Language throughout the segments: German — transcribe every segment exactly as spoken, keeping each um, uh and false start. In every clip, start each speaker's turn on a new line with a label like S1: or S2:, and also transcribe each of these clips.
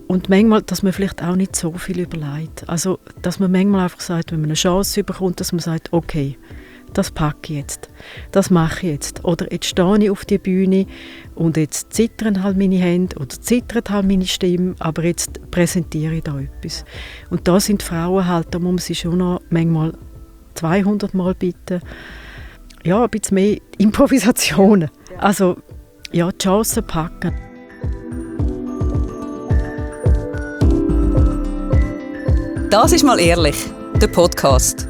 S1: Und manchmal, dass man vielleicht auch nicht so viel überlegt. Also, dass man manchmal einfach sagt, wenn man eine Chance bekommt, dass man sagt, okay, das packe ich jetzt, das mache ich jetzt. Oder jetzt stehe ich auf die Bühne und jetzt zittern halt meine Hände oder zittert halt meine Stimme, aber jetzt präsentiere ich da etwas. Und da sind Frauen halt, da muss man sie schon noch manchmal zweihundert Mal bitten, ja, ein bisschen mehr Improvisationen. Also, ja, die Chancen packen.
S2: Das ist mal ehrlich, der Podcast.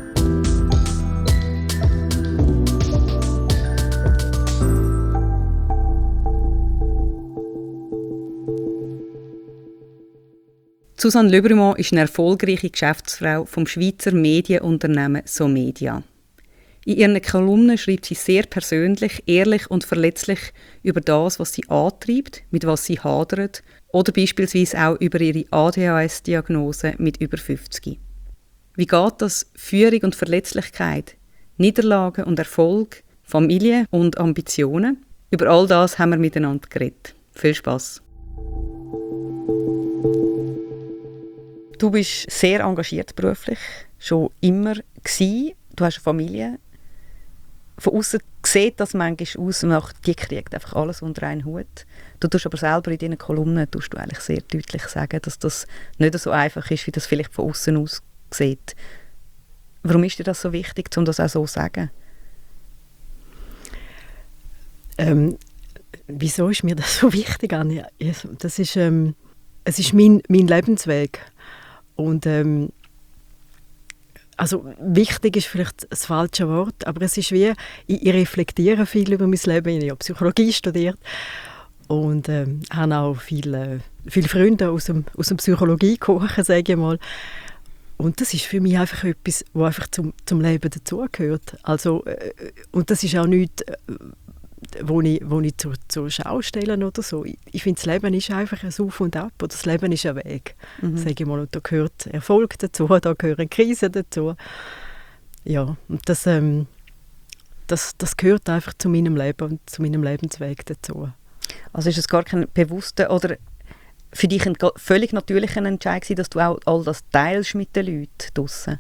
S2: Susanne Le Brumont ist eine erfolgreiche Geschäftsfrau vom Schweizer Medienunternehmen SoMedia. In ihren Kolumnen schreibt sie sehr persönlich, ehrlich und verletzlich über das, was sie antreibt, mit was sie hadert oder beispielsweise auch über ihre A D H S-Diagnose mit über fünfzig. Wie geht das Führung und Verletzlichkeit, Niederlagen und Erfolg, Familie und Ambitionen? Über all das haben wir miteinander geredet. Viel Spass. Du bist sehr engagiert beruflich, schon immer gewesen. Du hast eine Familie. Von außen sieht das manchmal aus, nach die kriegt einfach alles unter einen Hut. Du tust aber selber in deinen Kolumnen tust du eigentlich sehr deutlich sagen, dass das nicht so einfach ist, wie das vielleicht von außen aussieht. Warum ist dir das so wichtig, um das auch so zu sagen?
S1: Ähm, wieso ist mir das so wichtig, Anja? Das ist, ähm, es ist mein, mein Lebensweg. Und ähm, also wichtig ist vielleicht das falsche Wort, aber es ist wie, ich, ich reflektiere viel über mein Leben. Ich habe Psychologie studiert und ähm, habe auch viele, viele Freunde aus dem, aus dem Psychologie-Kochen, sage ich mal. Und das ist für mich einfach etwas, was einfach zum, zum Leben dazugehört. Also, äh, und das ist auch nichts, äh, wo ich, wo ich zur, zur Schau stelle oder so. Ich, ich finde, das Leben ist einfach ein Auf und Ab. Oder das Leben ist ein Weg. Mhm. Sage ich mal. Und da gehört Erfolg dazu, da gehören Krisen dazu. Ja, und das, ähm, das, das gehört einfach zu meinem Leben und zu meinem Lebensweg dazu.
S2: Also ist es gar kein bewusster oder für dich ein völlig natürlicher Entscheid gewesen, dass du auch all das teilst mit den Leuten draussen?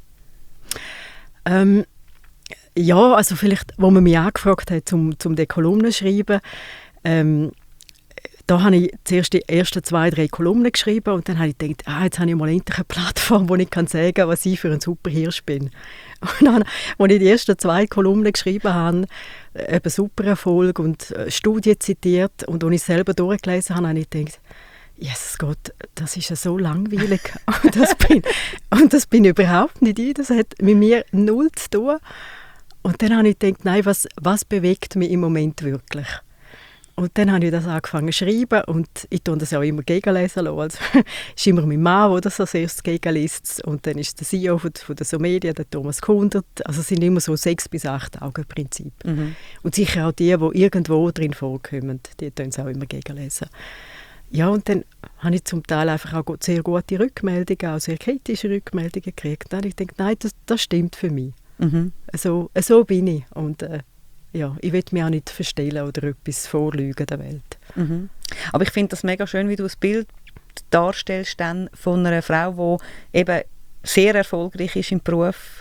S1: Ähm, Ja, also vielleicht, wo man mich angefragt hat, um, um die Kolumnen zu schreiben, ähm, da habe ich zuerst die ersten zwei, drei Kolumnen geschrieben und dann habe ich gedacht, ah, jetzt habe ich mal endlich eine Plattform, wo ich kann sagen kann, was ich für ein super Hirsch bin. Und dann, als ich die ersten zwei Kolumnen geschrieben habe, eben super Erfolg und äh, Studien zitiert und als ich selber durchgelesen habe, habe ich gedacht, Jesus Gott, das ist ja so langweilig. und, das bin, und das bin ich überhaupt nicht ich, das hat mit mir null zu tun. Und dann habe ich gedacht, nein, was, was bewegt mich im Moment wirklich? Und dann habe ich das angefangen zu schreiben und ich tue das auch immer gegenlesen lassen. Also, es ist immer mein Mann, der das als erstes gegenliest. Und dann ist der C E O von, von der SoMedia, der Thomas Kundert. Also es sind immer so sechs bis acht Augen-Prinzip. Mhm. Und sicher auch die, die irgendwo drin vorkommen, die tun es auch immer gegenlesen. Ja, und dann habe ich zum Teil einfach auch sehr gute Rückmeldungen, auch sehr kritische Rückmeldungen gekriegt. Dann habe ich gedacht, nein, das, das stimmt für mich. Mhm. So, so bin ich. Und äh, ja, ich will mich auch nicht verstellen oder etwas vorlügen der Welt.
S2: Mhm. Aber ich finde das mega schön, wie du das Bild darstellst dann von einer Frau, die eben sehr erfolgreich ist im Beruf.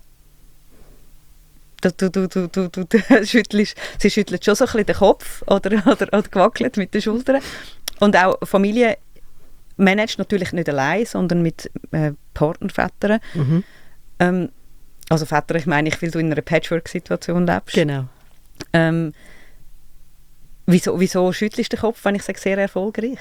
S2: Du, du, du, du, du, du, du schüttelst, sie schüttelt schon so ein bisschen den Kopf oder, oder, oder gewackelt mit den Schultern. Und auch Familie managt natürlich nicht allein, sondern mit äh, Partnervätern. Mhm. Ähm, also Väter, ich meine, ich will du in einer Patchwork-Situation lebst.
S1: Genau.
S2: Ähm, wieso, wieso schüttelst du den Kopf, wenn ich sage, sehr erfolgreich?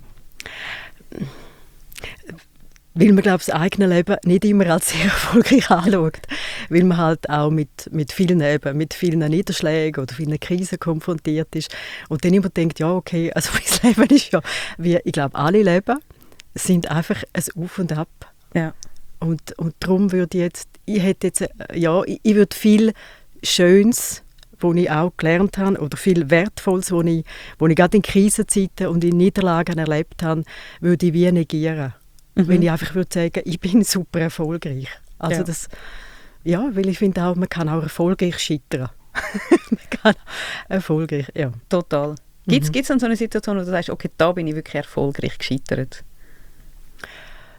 S1: Weil man, glaube ich, das eigene Leben nicht immer als sehr erfolgreich anschaut. Weil man halt auch mit, mit, vielen, eben, mit vielen Niederschlägen oder vielen Krisen konfrontiert ist. Und dann immer denkt, ja, okay, also mein Leben ist ja, wie ich glaube, alle Leben sind einfach ein Auf und Ab.
S2: Ja.
S1: Und, und darum würde ich jetzt, ich hätte jetzt, ja, ich, ich würde viel Schönes, was ich auch gelernt habe, oder viel Wertvolles, was ich, was ich gerade in Krisenzeiten und in Niederlagen erlebt habe, würde ich wie negieren. Mhm. Wenn ich einfach würde sagen, ich bin super erfolgreich. Also ja. Das, ja, weil ich finde auch, man kann auch erfolgreich scheitern. man kann erfolgreich, ja.
S2: Total. Gibt es mhm. dann so eine Situation, wo du sagst, okay, da bin ich wirklich erfolgreich gescheitert?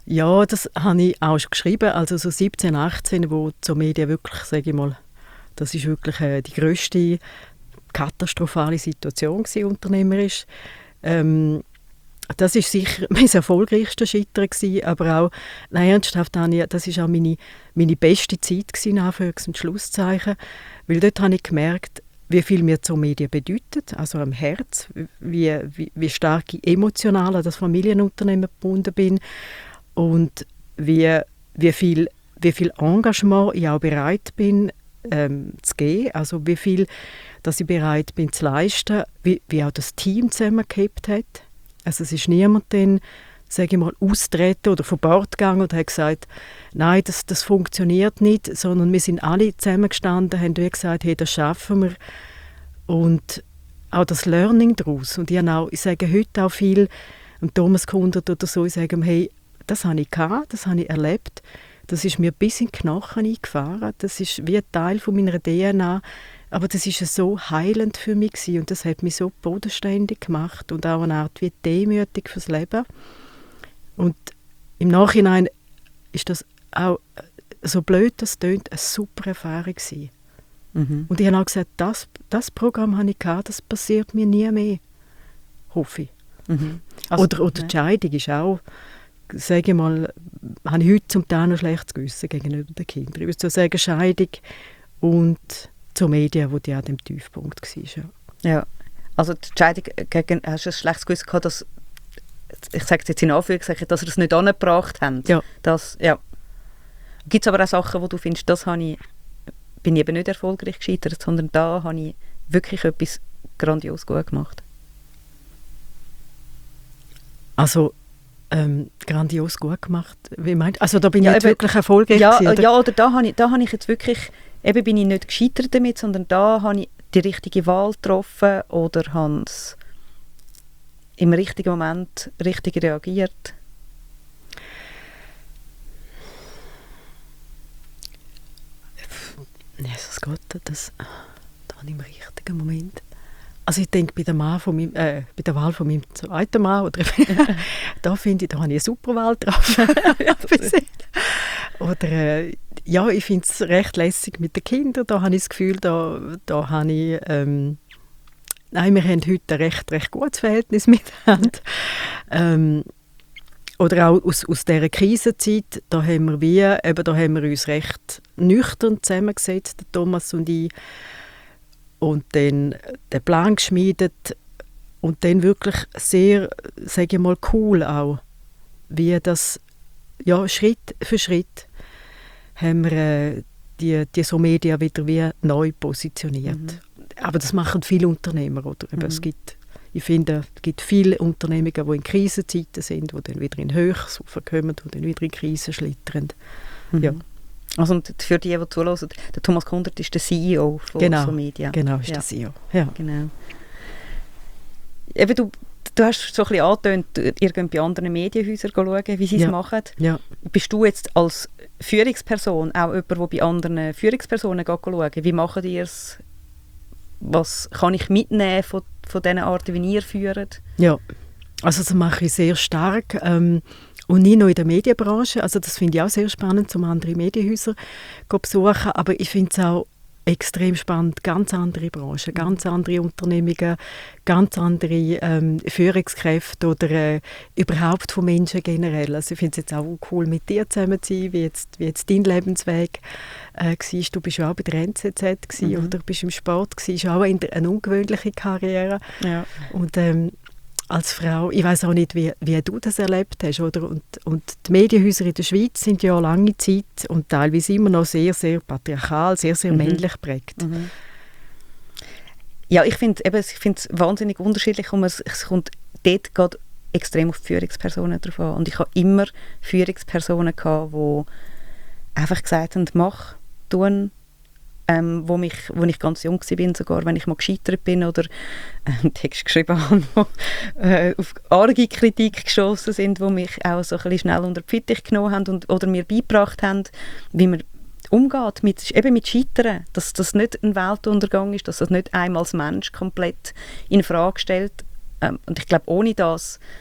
S1: Ja, das habe ich auch schon geschrieben. Also so siebzehn, achtzehn, wo die Medien wirklich, sage ich mal, das ist wirklich äh, die grösste katastrophale Situation gewesen, unternehmerisch. Ähm, das ist sicher mein erfolgreichstes Scheitern gewesen, aber auch, nein, ernsthaft, das war auch meine, meine beste Zeit gewesen, Anführungs- und Schlusszeichen, weil dort habe ich gemerkt, wie viel mir die Medien bedeutet, also am Herz, wie, wie, wie stark ich emotional an das Familienunternehmen gebunden bin und wie, wie, viel, wie viel Engagement ich auch bereit bin ähm, zu geben, also wie viel dass ich bereit bin zu leisten, wie, wie auch das Team zusammengehalten hat. Also es ist niemand dann, sage ich mal, austreten oder von Bord gegangen und hat gesagt, nein, das, das funktioniert nicht, sondern wir sind alle zusammengestanden, haben wie gesagt, hey, das schaffen wir. Und auch das Learning daraus. Und ich, auch, ich sage heute auch viel, und Thomas Kundert oder so, ich sage ihm, hey, das habe ich gehabt, das habe ich erlebt, das ist mir bis in die Knochen eingefahren, das ist wie ein Teil von meiner D N A, aber das ist so heilend für mich gewesen und das hat mich so bodenständig gemacht und auch eine Art wie demütig fürs Leben. Und im Nachhinein ist das auch, so blöd das tönt, eine super Erfahrung gewesen. Mhm. Und ich habe auch gesagt, das, das Programm habe ich gehabt, das passiert mir nie mehr, hoffe ich. Mhm. Also, oder, oder die Scheidung ist auch, sage ich mal, habe ich heute zum Teil noch schlechtes Gewissen gegenüber den Kindern. Ich würde so sagen, Scheidung und zur Medien, wo die an dem Tiefpunkt war. Ja,
S2: ja. Also die Scheidung, gegen, hast du ein schlechtes Gewissen gehabt, dass, ich sage es jetzt in Anführungszeichen, dass ihr es nicht angebracht habt?
S1: Ja.
S2: Das, ja. Gibt es aber auch Sachen, wo du findest, das habe ich, bin ich eben nicht erfolgreich gescheitert, sondern da habe ich wirklich etwas grandios gut gemacht?
S1: Also ähm, grandios gut gemacht, wie meint? Also da bin ja, ich jetzt
S2: eben,
S1: wirklich erfolgreich
S2: ja,
S1: gewesen, oder?
S2: Ja, oder da habe ich, da habe ich jetzt wirklich, eben bin ich nicht gescheitert damit, sondern da habe ich die richtige Wahl getroffen oder habe es im richtigen Moment richtig reagiert.
S1: Jesus Gott, das dann im richtigen Moment. Also ich denke, bei der, Mann von meinem, äh, bei der Wahl von meinem zweiten Mann, oder da finde ich, da habe ich eine super Wahl drauf. Oder äh, ja, ich finde es recht lässig mit den Kindern. Da habe ich das Gefühl, da, da habe ich, ähm, nein, wir haben heute ein recht, recht gutes Verhältnis miteinander. Ähm, oder auch aus, aus dieser Krisenzeit, da haben wir wie, eben, da haben wir uns recht nüchtern zusammengesetzt, der Thomas und ich, und dann den Plan geschmiedet und dann wirklich sehr, sage ich mal, cool auch, wie das, ja, Schritt für Schritt haben wir äh, die, die so Medien wieder wie neu positioniert. Mhm. Aber das machen viele Unternehmer, oder? Mhm. Es gibt, ich finde, es gibt viele Unternehmungen, die in Krisenzeiten sind, die dann wieder in Höchst kommen und dann wieder in Krisen schlittern. Mhm. Ja.
S2: Also und für die, die zuhören, der Thomas Kundert ist der C E O von
S1: genau,
S2: so Media.
S1: Genau, ist
S2: ja.
S1: der C E O. Ja.
S2: Genau. Eben, du, du hast so ein bisschen angetönt, ihr geht bei anderen Medienhäusern schauen, wie sie es
S1: ja.
S2: machen.
S1: Ja.
S2: Bist du jetzt als Führungsperson auch jemand, der bei anderen Führungspersonen schaut? Wie macht ihr es? Was kann ich mitnehmen von, von diesen Arten, wie ihr führt?
S1: Ja, also das mache ich sehr stark. Ähm, Und nicht nur in der Medienbranche, also das finde ich auch sehr spannend, um andere Medienhäuser zu besuchen, aber ich finde es auch extrem spannend, ganz andere Branchen, ganz andere Unternehmungen, ganz andere ähm, Führungskräfte oder äh, überhaupt von Menschen generell. Also ich finde es jetzt auch cool, mit dir zusammen zu sein, wie jetzt, wie jetzt dein Lebensweg äh, war. Du bist ja auch bei der N Z Z gewesen, mhm. oder bist im Sport gewesen, ist auch eine, eine ungewöhnliche Karriere.
S2: Ja.
S1: Und ähm, als Frau, ich weiß auch nicht, wie, wie du das erlebt hast, oder? Und, und die Medienhäuser in der Schweiz sind ja lange Zeit und teilweise immer noch sehr, sehr patriarchal, sehr, sehr mhm. männlich geprägt.
S2: Mhm. Ja, ich finde es wahnsinnig unterschiedlich und es, es kommt dort gerade extrem auf die Führungspersonen drauf an. Und ich habe immer Führungspersonen gehabt, die einfach gesagt haben, mach, tun, Ähm, wo, mich, wo ich ganz jung war, sogar wenn ich mal gescheitert bin oder äh, einen Text geschrieben habe, wo äh, auf arge Kritik geschossen sind, die mich auch so ein bisschen schnell unter die Fittiche genommen haben und, oder mir beigebracht haben, wie man umgeht mit, eben mit Scheitern, dass das nicht ein Weltuntergang ist, dass das nicht einmal als Mensch komplett in Frage stellt. Ähm, und ich glaube, ohne das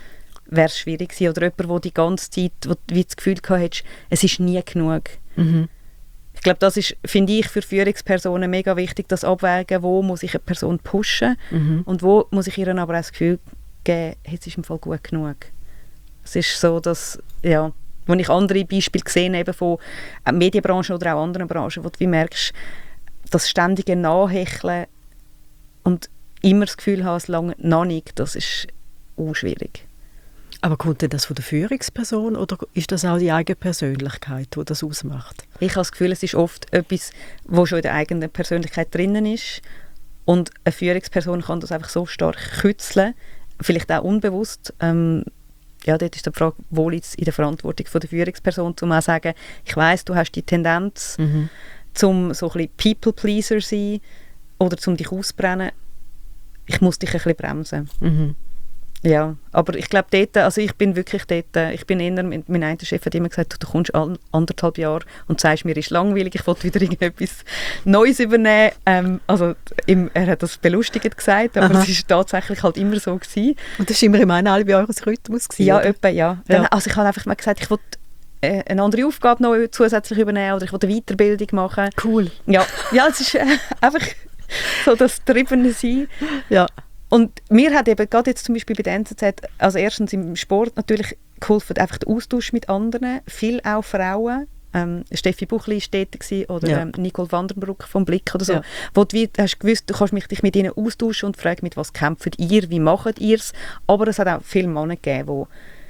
S2: wäre es schwierig gewesen. Oder jemand, der die ganze Zeit, wo du wie das Gefühl hatte, es ist nie genug. Mhm. Ich glaube, das ist, finde ich, für Führungspersonen mega wichtig, das Abwägen, wo muss ich eine Person pushen mhm. und wo muss ich ihr aber auch das Gefühl geben, jetzt ist im Fall gut genug. Es ist so, dass, ja, wenn ich andere Beispiele gesehen habe, von Medienbranchen oder auch anderen Branchen, wo du wie merkst, das ständige Nachhecheln und immer das Gefühl haben, es lange noch nicht, das ist auch schwierig.
S1: Aber kommt denn das von der Führungsperson oder ist das auch die eigene Persönlichkeit, die das ausmacht?
S2: Ich habe das Gefühl, es ist oft etwas, was schon in der eigenen Persönlichkeit drinnen ist und eine Führungsperson kann das einfach so stark kützeln, vielleicht auch unbewusst. Ähm, ja, dort ist die Frage, wo liegt es in der Verantwortung von der Führungsperson, um auch zu sagen, ich weiss, du hast die Tendenz, mhm. zum so ein bisschen People-Pleaser sein oder zum dich auszubrennen. Ich muss dich ein bisschen bremsen. Mhm. Ja, aber ich glaube dort, also ich bin wirklich dort, ich bin eher, mein einer Chef hat immer gesagt, du, du kommst an, anderthalb Jahre und sagst mir, es ist langweilig, ich wollte wieder irgendetwas Neues übernehmen. Ähm, also im, er hat das belustigend gesagt, aber Aha. es ist tatsächlich halt immer so gewesen.
S1: Und das war immer im eineinhalb Jahresrhythmus gewesen,
S2: Ja,
S1: oder?
S2: etwa, ja. Dann, ja. Also ich habe einfach mal gesagt, ich wollte äh, eine andere Aufgabe noch zusätzlich übernehmen oder ich wollte eine Weiterbildung machen.
S1: Cool.
S2: Ja, ja, es ist äh, einfach so das Triebende sein.
S1: Ja.
S2: Und mir hat eben gerade jetzt zum Beispiel bei der N Z Z, also erstens im Sport natürlich geholfen, einfach der Austausch mit anderen, viel auch Frauen. Ähm, Steffi Buchli war dort oder ja. ähm, Nicole Vandenbruck vom Blick oder so. Ja. Wo du wie, hast gewusst, du kannst mich, dich mit ihnen austauschen und fragen, mit was kämpft ihr, wie macht ihr es. Aber es hat auch viele Männer gegeben, wo,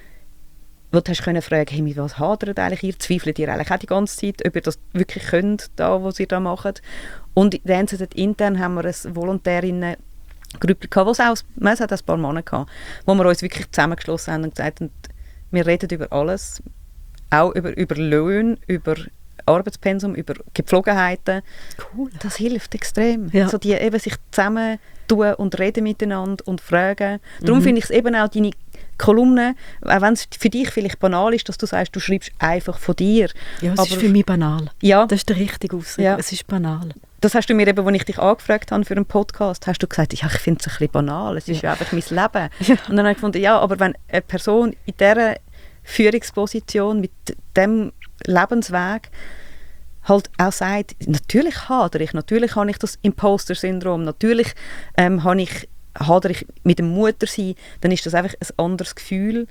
S2: wo du hast können fragen, hey, mit was hadert eigentlich ihr, zweifelt ihr eigentlich auch die ganze Zeit, ob ihr das wirklich könnt, da, was ihr da macht. Und in der N Z Z intern haben wir ein Volontärinnen Gruppe gehabt, wo es auch, es hat ein paar Männer gehabt, wo wir uns wirklich zusammengeschlossen haben und gesagt haben, wir reden über alles, auch über, über Löhne, über Arbeitspensum, über Gepflogenheiten.
S1: Cool.
S2: Das hilft extrem.
S1: Ja.
S2: Also die eben sich zusammen tun und reden miteinander und fragen. Darum mhm. finde ich es eben auch deine Kolumne, auch wenn es für dich vielleicht banal ist, dass du sagst, du schreibst einfach von dir.
S1: Ja, es
S2: aber
S1: ist für mich banal.
S2: Ja.
S1: Das ist der richtige Ausdruck. Ja. Es ist banal.
S2: Das hast du mir eben, als ich dich angefragt habe für einen Podcast, hast du gesagt, ja, ich finde es ein bisschen banal, es ist ja, ja einfach mein Leben. Ja. Und dann habe ich gefunden, ja, aber wenn eine Person in dieser Führungsposition, mit diesem Lebensweg halt auch sagt, natürlich hadere ich, natürlich habe ich das Imposter-Syndrom, natürlich ähm, habe ich, hadere ich mit dem Muttersein, dann ist das einfach ein anderes Gefühl.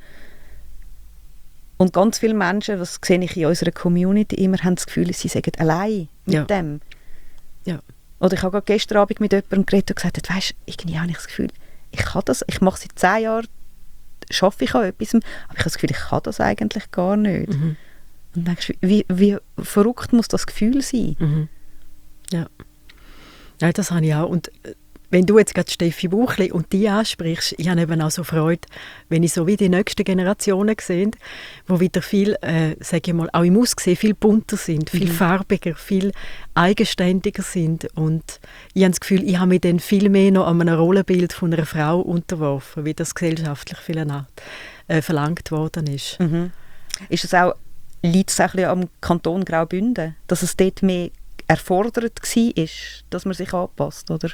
S2: Und ganz viele Menschen, das sehe ich in unserer Community immer, haben das Gefühl, sie sagen allein mit
S1: ja.
S2: dem.
S1: Ja.
S2: Oder ich habe gerade gestern Abend mit jemandem geredet und gesagt, weißt, irgendwie habe ich das Gefühl, ich kann das, ich mache seit zehn Jahren, schaffe ich an etwas, aber ich habe das Gefühl, ich kann das eigentlich gar nicht. Mhm. Und dann denkst du, wie, wie verrückt muss das Gefühl sein?
S1: Mhm. Ja. Ja, das habe ich auch. Und wenn du jetzt gerade Steffi Buchli und die ansprichst, ich habe eben auch so Freude, wenn ich so wie die nächsten Generationen sehe, wo wieder viel, äh, sage ich mal, auch im Aussehen viel bunter sind, viel mhm. farbiger, viel eigenständiger sind. Und ich habe das Gefühl, ich habe mich dann viel mehr noch an einem Rollenbild von einer Frau unterworfen, wie das gesellschaftlich viel äh, verlangt worden ist.
S2: Mhm. Ist es auch, liegt es auch ein bisschen am Kanton Graubünden, dass es dort mehr erfordert war, dass man sich anpasst, oder?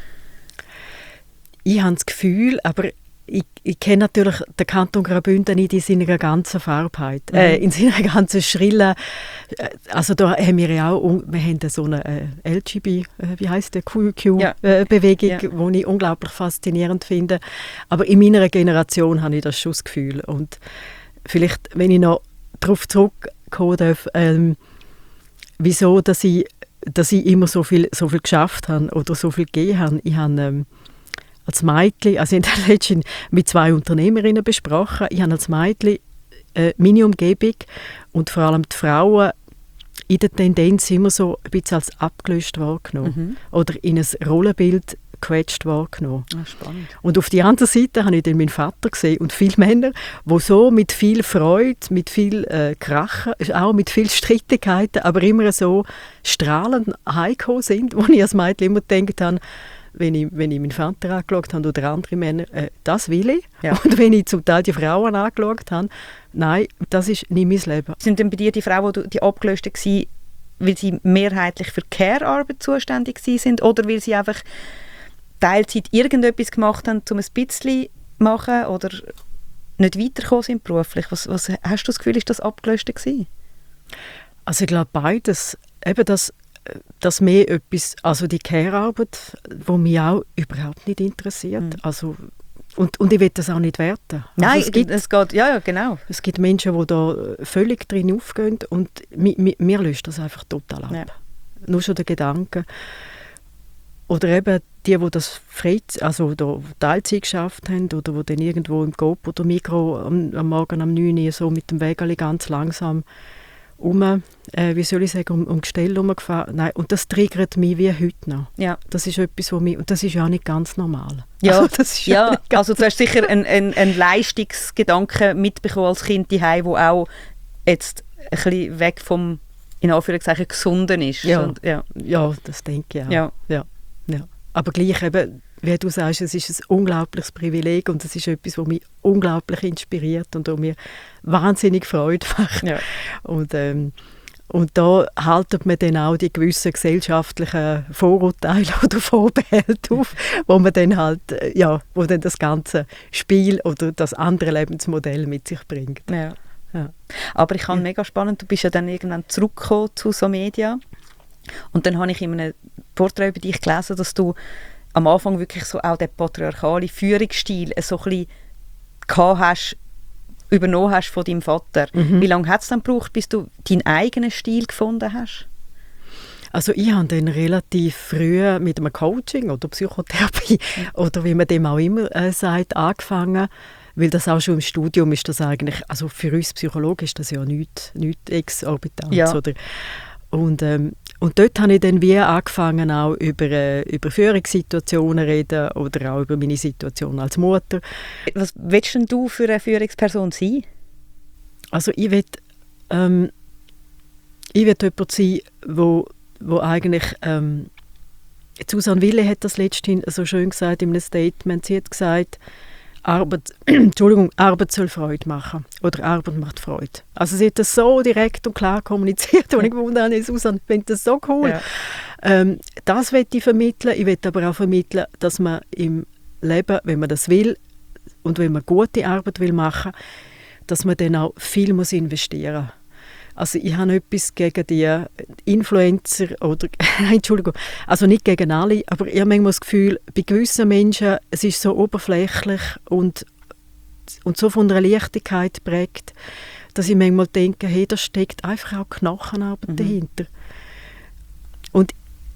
S1: Ich habe das Gefühl, aber ich, ich kenne natürlich den Kanton Graubünden nicht in seiner ganzen Farbheit, mhm. äh, in seiner ganzen schrillen, äh, also da haben wir ja auch, wir haben so eine äh, L G B, äh, wie heisst der, Q Q-Bewegung, ja. äh, ja. die ich unglaublich faszinierend finde. Aber in meiner Generation habe ich das schon das Gefühl. Und vielleicht, wenn ich noch darauf zurückkommen darf, ähm, wieso, dass ich, dass ich immer so viel, so viel geschafft habe oder so viel gegeben habe. Ich habe ähm, als Mädchen, also ich habe letztens mit zwei Unternehmerinnen besprochen, ich habe als Mädchen äh, meine Umgebung und vor allem die Frauen in der Tendenz immer so ein bisschen als abgelöst wahrgenommen mhm. oder in ein Rollenbild gequetscht wahrgenommen.
S2: Ah, spannend.
S1: Und auf der anderen Seite habe ich dann meinen Vater gesehen und viele Männer, die so mit viel Freude, mit viel äh, Krachen, auch mit viel Streitigkeiten, aber immer so strahlend heimgekommen sind, wo ich als Mädchen immer gedacht habe, wenn ich, wenn ich meinen Vater angeschaut habe oder andere Männer, äh, das will ich. Ja. Und wenn ich zum Teil die Frauen angeschaut habe, nein, das ist nicht mein Leben.
S2: Sind denn bei dir die Frauen, die, die abgelösten waren, weil sie mehrheitlich für Care-Arbeit zuständig sind oder weil sie einfach Teilzeit irgendetwas gemacht haben, um ein bisschen zu machen? Oder? nicht weitergekommen sind beruflich? Was, was hast du das Gefühl, ist das Abgelöste gewesen?
S1: Also ich glaube beides. Eben das, das mehr etwas, also die Care-Arbeit, die mich auch überhaupt nicht interessiert. Mhm. Also, und, und ich will das auch nicht werten.
S2: Nein,
S1: also es, gibt,
S2: es geht, ja, ja, genau.
S1: Es gibt Menschen, die da völlig drin aufgehen und mi, mi, mir löst das einfach total ab. Ja. Nur schon der Gedanke. Oder eben die, die das Freiz- also da Teilzeit geschafft haben oder die dann irgendwo im Coop oder Migros am, am Morgen um neun Uhr so mit dem Wägeli ganz langsam um, äh, wie soll ich sagen, um, um Gestell herumgefahren. Nein, und das triggert mich wie heute noch. Ja. Das ist etwas, was mich, und das ist ja auch nicht ganz normal.
S2: Ja, also, das ist ja, ja ganz also du hast sicher einen, einen, einen Leistungsgedanken mitbekommen als Kind daheim, der auch jetzt ein bisschen weg vom, in Anführungszeichen, Gesunden ist.
S1: Ja,
S2: und, ja.
S1: ja, das denke ich auch.
S2: Ja.
S1: Ja. Ja. Aber gleich eben, wie du sagst, es ist ein unglaubliches Privileg und es ist etwas, was mich unglaublich inspiriert und was mir wahnsinnig Freude macht. Ja. Und, ähm, und da haltet man dann auch die gewissen gesellschaftlichen Vorurteile oder Vorbehalte auf, wo man dann halt, ja, wo dann das ganze Spiel oder das andere Lebensmodell mit sich bringt.
S2: Ja. Ja. Aber ich fand ja. mega spannend, du bist ja dann irgendwann zurückgekommen zu so Media. Und dann habe ich in einem Porträt über dich gelesen, dass du am Anfang wirklich so auch den patriarchalen Führungsstil so ein bisschen gehabt hast, übernommen hast von deinem Vater. Mhm. Wie lange hat es dann gebraucht, bis du deinen eigenen Stil gefunden hast?
S1: Also ich habe dann relativ früh mit einem Coaching oder Psychotherapie mhm. oder wie man dem auch immer äh, sagt, angefangen, weil das auch schon im Studium ist das eigentlich, also für uns Psychologen ist das ja nichts, nichts Exorbitantes,
S2: ja.
S1: oder? Und, ähm, und dort habe ich dann wie angefangen, auch über, äh, über Führungssituationen reden oder auch über meine Situation als Mutter.
S2: Was willst denn du für eine Führungsperson sein?
S1: Also ich will, ähm, ich will jemand sein, wo, wo eigentlich, ähm, Susanne Wille hat das letzthin so schön gesagt in einem Statement, sie hat gesagt, Arbeit, Entschuldigung, Arbeit soll Freude machen. Oder Arbeit macht Freude. Also sie hat das so direkt und klar kommuniziert, und ich gewundert habe, Susanne, ich finde das so cool. Ja. Ähm, das will ich vermitteln. Ich will aber auch vermitteln, dass man im Leben, wenn man das will und wenn man gute Arbeit will machen, dass man dann auch viel muss investieren muss. Also ich habe etwas gegen die Influencer oder, Entschuldigung, also nicht gegen alle, aber ich habe manchmal das Gefühl, bei gewissen Menschen, es ist so oberflächlich und, und so von einer Leichtigkeit geprägt, dass ich manchmal denke, hey, da steckt einfach auch Knochenarbeit mhm. dahinter. Und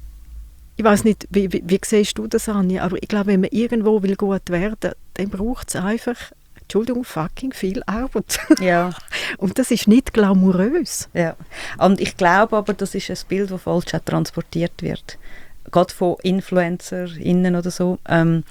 S1: ich weiß nicht, wie, wie, wie siehst du das, Anja, aber ich glaube, wenn man irgendwo will gut werden, dann braucht es einfach Entschuldigung, fucking viel Arbeit.
S2: Ja.
S1: Und das ist nicht glamourös.
S2: Ja. Und ich glaube aber, das ist ein Bild, das falsch transportiert wird. Gerade von InfluencerInnen oder so. Ähm,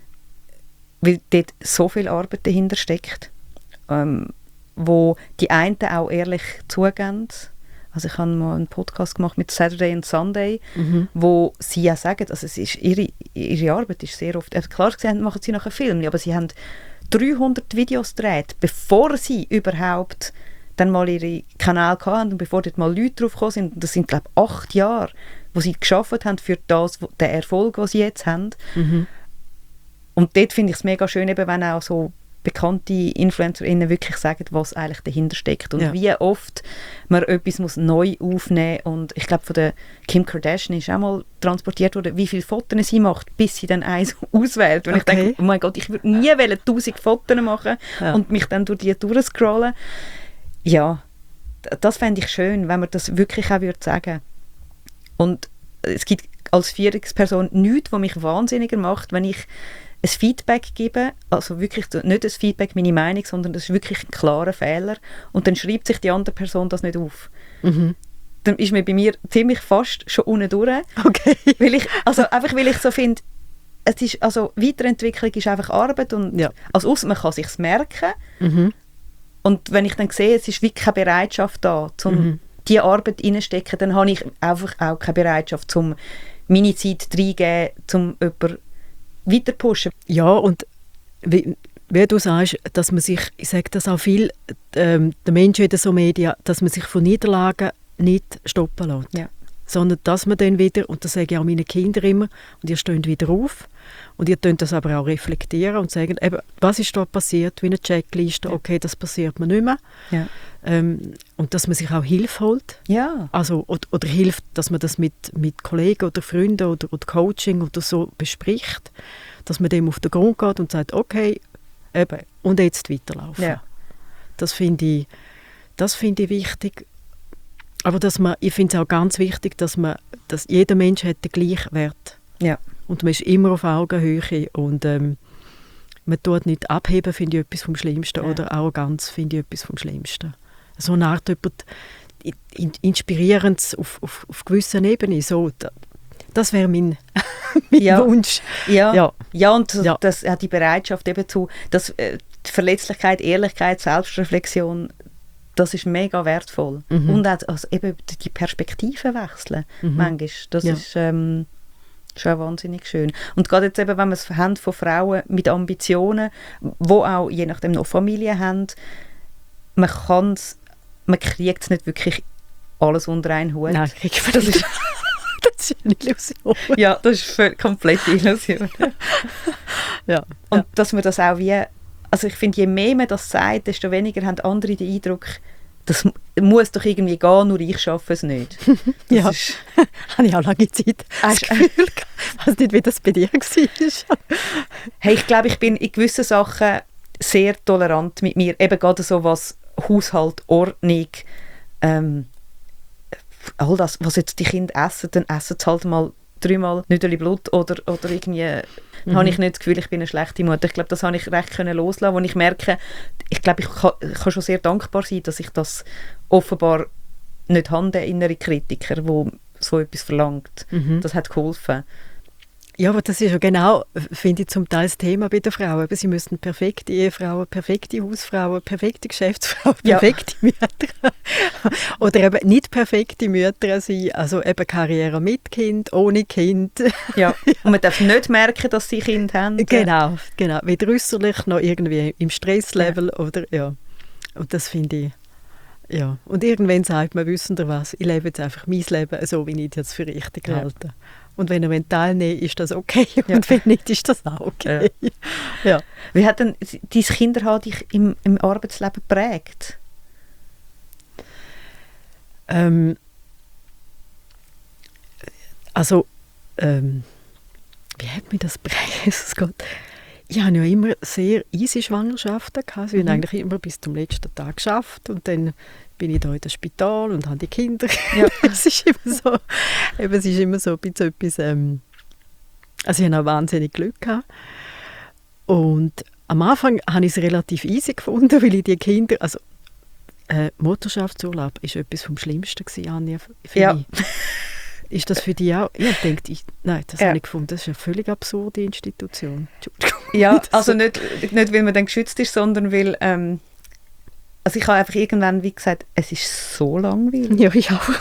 S2: weil dort so viel Arbeit dahinter steckt, ähm, wo die einen auch ehrlich zugeben. Also ich habe mal einen Podcast gemacht mit Saturday and Sunday, mhm. wo sie ja sagen, also es ist ihre, ihre Arbeit ist sehr oft, also klar gesagt, machen sie nachher Film, aber sie haben dreihundert Videos gedreht, bevor sie überhaupt dann mal ihre Kanäle hatten und bevor dort mal Leute drauf gekommen sind. Das sind, glaube ich, acht Jahre, wo sie gearbeitet haben für das, den Erfolg, den sie jetzt haben. Mhm. Und dort finde ich es mega schön, eben, wenn auch so bekannte InfluencerInnen wirklich sagen, was eigentlich dahinter steckt und ja. wie oft man etwas muss neu aufnehmen muss. Und ich glaube, von der Kim Kardashian ist auch mal transportiert worden, wie viele Fotos sie macht, bis sie dann eins auswählt. Und okay. ich denke, oh mein Gott, ich würde nie tausend Fotos machen ja. und mich dann durch die durchscrollen. Ja, das fände ich schön, wenn man das wirklich auch würde sagen. Und es gibt als Führungsperson nichts, was mich wahnsinniger macht, wenn ich ein Feedback geben, also wirklich nicht ein Feedback, meine Meinung, sondern das ist wirklich ein klarer Fehler und dann schreibt sich die andere Person das nicht auf. Mhm. Dann ist mir bei mir ziemlich fast schon unten durch.
S1: Okay.
S2: Weil ich, also einfach weil ich so finde, es ist, also Weiterentwicklung ist einfach Arbeit und ja. als aus, man kann es sich merken mhm. und wenn ich dann sehe, es ist wirklich keine Bereitschaft da, um mhm. diese Arbeit reinzustecken, dann habe ich einfach auch keine Bereitschaft, um meine Zeit reingeben, um jemanden weiter pushen.
S1: Ja, und wie, wie du sagst, dass man sich, ich sage das auch viel, ähm, der Menschen in den so Medien, dass man sich von Niederlagen nicht stoppen lässt.
S2: Ja.
S1: sondern dass man dann wieder, und das sage ich auch meinen Kindern immer, und ihr steht wieder auf und ihr könnt das aber auch reflektieren und sagen, eben, was ist da passiert, wie eine Checkliste,
S2: Ja.
S1: okay, das passiert mir nicht mehr.
S2: Ja.
S1: Ähm, und dass man sich auch Hilfe holt.
S2: Ja.
S1: Also, oder, oder hilft, dass man das mit, mit Kollegen oder Freunden oder, oder Coaching oder so bespricht, dass man dem auf den Grund geht und sagt, okay, eben, und jetzt weiterlaufen.
S2: Ja.
S1: Das finde ich, das finde ich wichtig. Aber dass man, ich finde es auch ganz wichtig, dass, man, dass jeder Mensch hat den gleichen Wert.
S2: Ja.
S1: Und man ist immer auf Augenhöhe und ähm, man tut nicht abheben, finde ich etwas vom Schlimmsten,
S2: Ja.
S1: oder Arroganz finde ich etwas vom Schlimmsten. So eine Art jemand in- Inspirierendes auf, auf, auf gewissen Ebenen, so, da, das wäre mein, mein
S2: Ja.
S1: Wunsch.
S2: Ja.
S1: Ja.
S2: Ja, und das,
S1: Ja.
S2: das hat die Bereitschaft eben zu, dass äh, die Verletzlichkeit, Ehrlichkeit, Selbstreflexion, das ist mega wertvoll.
S1: Mhm.
S2: Und auch also eben die Perspektive wechseln,
S1: Mhm.
S2: manchmal, das
S1: Ja.
S2: ist ähm, schon wahnsinnig schön. Und gerade jetzt eben, wenn wir es haben von Frauen mit Ambitionen, wo auch je nachdem noch Familie haben, man kann's, man kriegt es nicht wirklich alles unter einen Hut.
S1: Nein, kriegt man das nicht. Das ist eine Illusion.
S2: Ja, das ist eine komplette Illusion.
S1: Ja.
S2: Und
S1: Ja.
S2: dass man das auch wie, also ich finde, je mehr man das sagt, desto weniger haben andere den Eindruck, das mu- muss doch irgendwie gehen, nur ich schaffe es nicht. Das
S1: Ja.
S2: ist,
S1: Habe ich auch lange Zeit das
S2: Hast-
S1: Gefühl gehabt. Ich weiß nicht, wie das bei dir war.
S2: hey, ich glaube, ich bin in gewissen Sachen sehr tolerant mit mir, eben gerade so was Haushalt, Ordnung, ähm, all das, was jetzt die Kinder essen, dann essen sie halt mal dreimal Nüdeli Blut oder, oder irgendwie, dann
S1: Mhm.
S2: habe ich nicht das Gefühl, ich bin eine schlechte Mutter. Ich glaube, das habe ich recht können loslassen, wo ich merke, ich glaube, ich kann, ich kann schon sehr dankbar sein, dass ich das offenbar nicht habe, den inneren Kritiker, der so etwas verlangt.
S1: Mhm.
S2: Das hat geholfen.
S1: Ja, aber das ist ja genau, finde ich, zum Teil das Thema bei den Frauen. Eben, sie müssen perfekte Ehefrauen, perfekte Hausfrauen, perfekte Geschäftsfrauen,
S2: Ja.
S1: perfekte Mütter. Oder eben nicht perfekte Mütter sein. Also eben Karriere mit Kind, ohne Kind.
S2: Ja. Und man darf nicht merken, dass sie Kinder haben.
S1: Genau, genau. Weder äußerlich noch irgendwie im Stresslevel. Oder, ja. Und das finde ich, ja. Und irgendwann sagt man, wissen Sie was, ich lebe jetzt einfach mein Leben so, wie ich das für richtig
S2: Ja.
S1: halte. Und wenn er teilnehmen will, ist das okay.
S2: Ja.
S1: Und wenn nicht, ist das auch okay. Ja.
S2: Wie hat denn dein Kinderhaar dich im, im Arbeitsleben geprägt?
S1: Ähm, also, ähm, wie hat mich das geprägt? Jesus Gott. Ich habe ja immer sehr easy Schwangerschaften gehabt. Also ich
S2: Mhm.
S1: habe eigentlich immer bis zum letzten Tag geschafft und dann bin ich da in das Spital und habe die Kinder.
S2: Ja.
S1: es ist immer so, eben, es ist immer so ein bisschen etwas, ähm, also ich habe auch wahnsinnig Glück gehabt. Und am Anfang habe ich es relativ easy gefunden, weil ich die Kinder, also äh, Mutterschaftsurlaub ist etwas vom Schlimmsten gewesen, Anja, für
S2: Ja.
S1: mich. Ist das für dich auch? Ich denke, ich, nein, das
S2: Ja.
S1: habe ich gefunden, das ist eine völlig absurde Institution. Entschuldigung.
S2: Ja,
S1: Das-
S2: also nicht, nicht, weil man dann geschützt ist, sondern weil, ähm, also ich habe einfach irgendwann wie gesagt, es ist so langweilig.
S1: Ja, ich auch.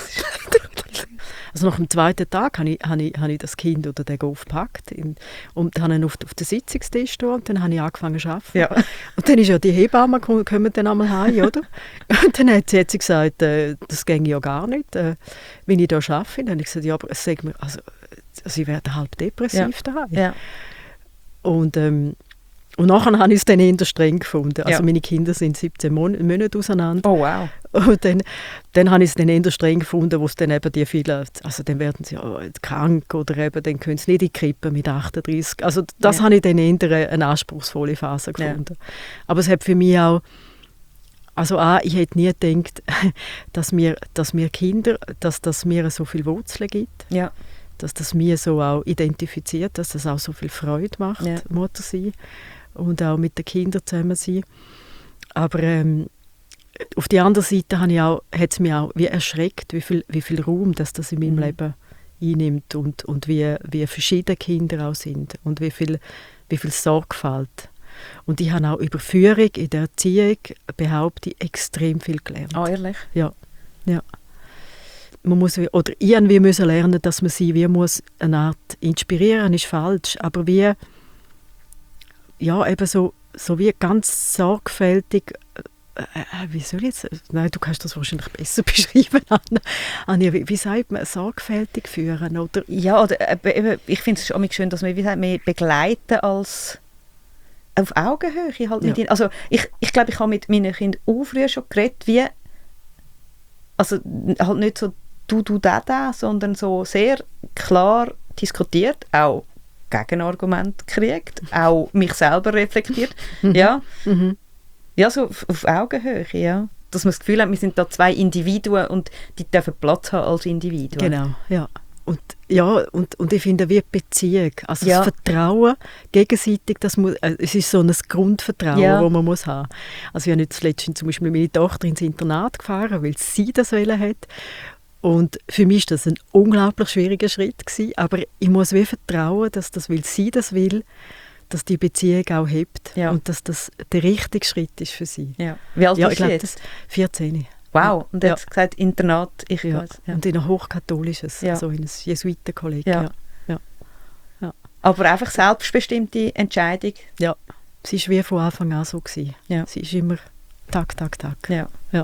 S1: Also nach dem zweiten Tag habe ich, habe ich, habe ich das Kind oder den Golf gepackt in, und habe ihn auf, auf den Sitzungstisch da und dann habe ich angefangen zu arbeiten.
S2: Ja.
S1: Und dann ist ja die Hebamme, kommen kommen dann einmal heim, oder? Und dann hat sie, hat sie gesagt, äh, das ginge ja gar nicht, äh, wenn ich da arbeite. Und dann habe ich gesagt, ja, aber es sagt mir, also, sie werden halb depressiv daheim.
S2: Ja.
S1: Und, ähm, und nachher habe ich es dann eher streng gefunden. Also
S2: Ja.
S1: meine Kinder sind siebzehn Mon Monate auseinander.
S2: Oh wow.
S1: Und dann, dann habe ich es dann eher streng gefunden, wo es dann eben die vielen, also dann werden sie ja krank oder eben, dann können sie nicht in die Krippe mit achtunddreißig. Also das
S2: Ja.
S1: habe ich dann eher eine anspruchsvolle Phase
S2: Ja.
S1: gefunden. Aber es hat für mich auch, also A, ich hätte nie gedacht, dass mir, dass mir Kinder, dass das mir so viel Wurzeln gibt,
S2: Ja.
S1: dass das mir so auch identifiziert, dass das auch so viel Freude macht,
S2: Ja.
S1: Mutter sein und auch mit den Kindern zusammen sein. Aber ähm, auf die andere Seite habe ich auch, hat es mich auch wie erschreckt, wie viel, wie viel Raum das, das in meinem
S2: Mhm.
S1: Leben einnimmt und, und wie, wie verschiedene Kinder auch sind und wie viel, wie viel Sorgfalt. Und ich habe auch über Führung in der Erziehung, behaupte ich, extrem viel gelernt.
S2: Ah, ehrlich?
S1: Ja, ja. Man muss, wie- oder ich habe wie müssen lernen, dass man sie wie muss eine Art inspirieren, ist falsch, aber wie, ja, eben so, so wie ganz sorgfältig äh, wie soll ich jetzt, nein, du kannst das wahrscheinlich besser beschreiben, Anna. Anja, wie, wie sagt man, sorgfältig führen, oder?
S2: Ja, oder, äh, ich finde es auch schön, dass wir, wie gesagt, mehr begleiten als auf Augenhöhe. Halt mit
S1: Ja.
S2: ihnen. Also ich, ich glaube, ich habe mit meinen Kindern auch früher schon geredet, wie, also halt nicht so du, du, da, da, sondern so sehr klar diskutiert, auch Gegenargumente gekriegt, auch mich selber reflektiert.
S1: Mhm.
S2: Ja.
S1: Mhm.
S2: Ja, so auf, auf Augenhöhe, ja. Dass man das Gefühl hat, wir sind da zwei Individuen und die dürfen Platz haben als Individuen.
S1: Genau, ja. Und, ja, und, und ich finde, wie Beziehung, also
S2: Ja.
S1: das Vertrauen gegenseitig, das muss, äh, es ist so ein Grundvertrauen,
S2: Ja.
S1: das man muss haben. Also ich habe nicht zuletzt zum Beispiel meine Tochter ins Internat gefahren, weil sie das wollen hat. Und für mich war das ein unglaublich schwieriger Schritt gewesen, aber ich muss wie vertrauen, dass das, weil sie das will, dass die Beziehung auch hebt
S2: Ja.
S1: und dass das der richtige Schritt ist für sie.
S2: Ja. Wie alt
S1: Ja,
S2: ist
S1: ich
S2: sie
S1: glaube,
S2: jetzt?
S1: das vierzehn.
S2: Wow, und
S1: Ja.
S2: jetzt gesagt Internat, ich
S1: Ja.
S2: weiss, ja.
S1: Und in ein hochkatholisches,
S2: Ja.
S1: so in ein Jesuitenkolleg.
S2: Ja.
S1: Ja. Ja. Ja.
S2: Aber einfach selbstbestimmte Entscheidung.
S1: Ja. Sie war wie von Anfang an so gewesen.
S2: Ja.
S1: Sie ist immer tak, tak, tak.
S2: Ja.
S1: Ja.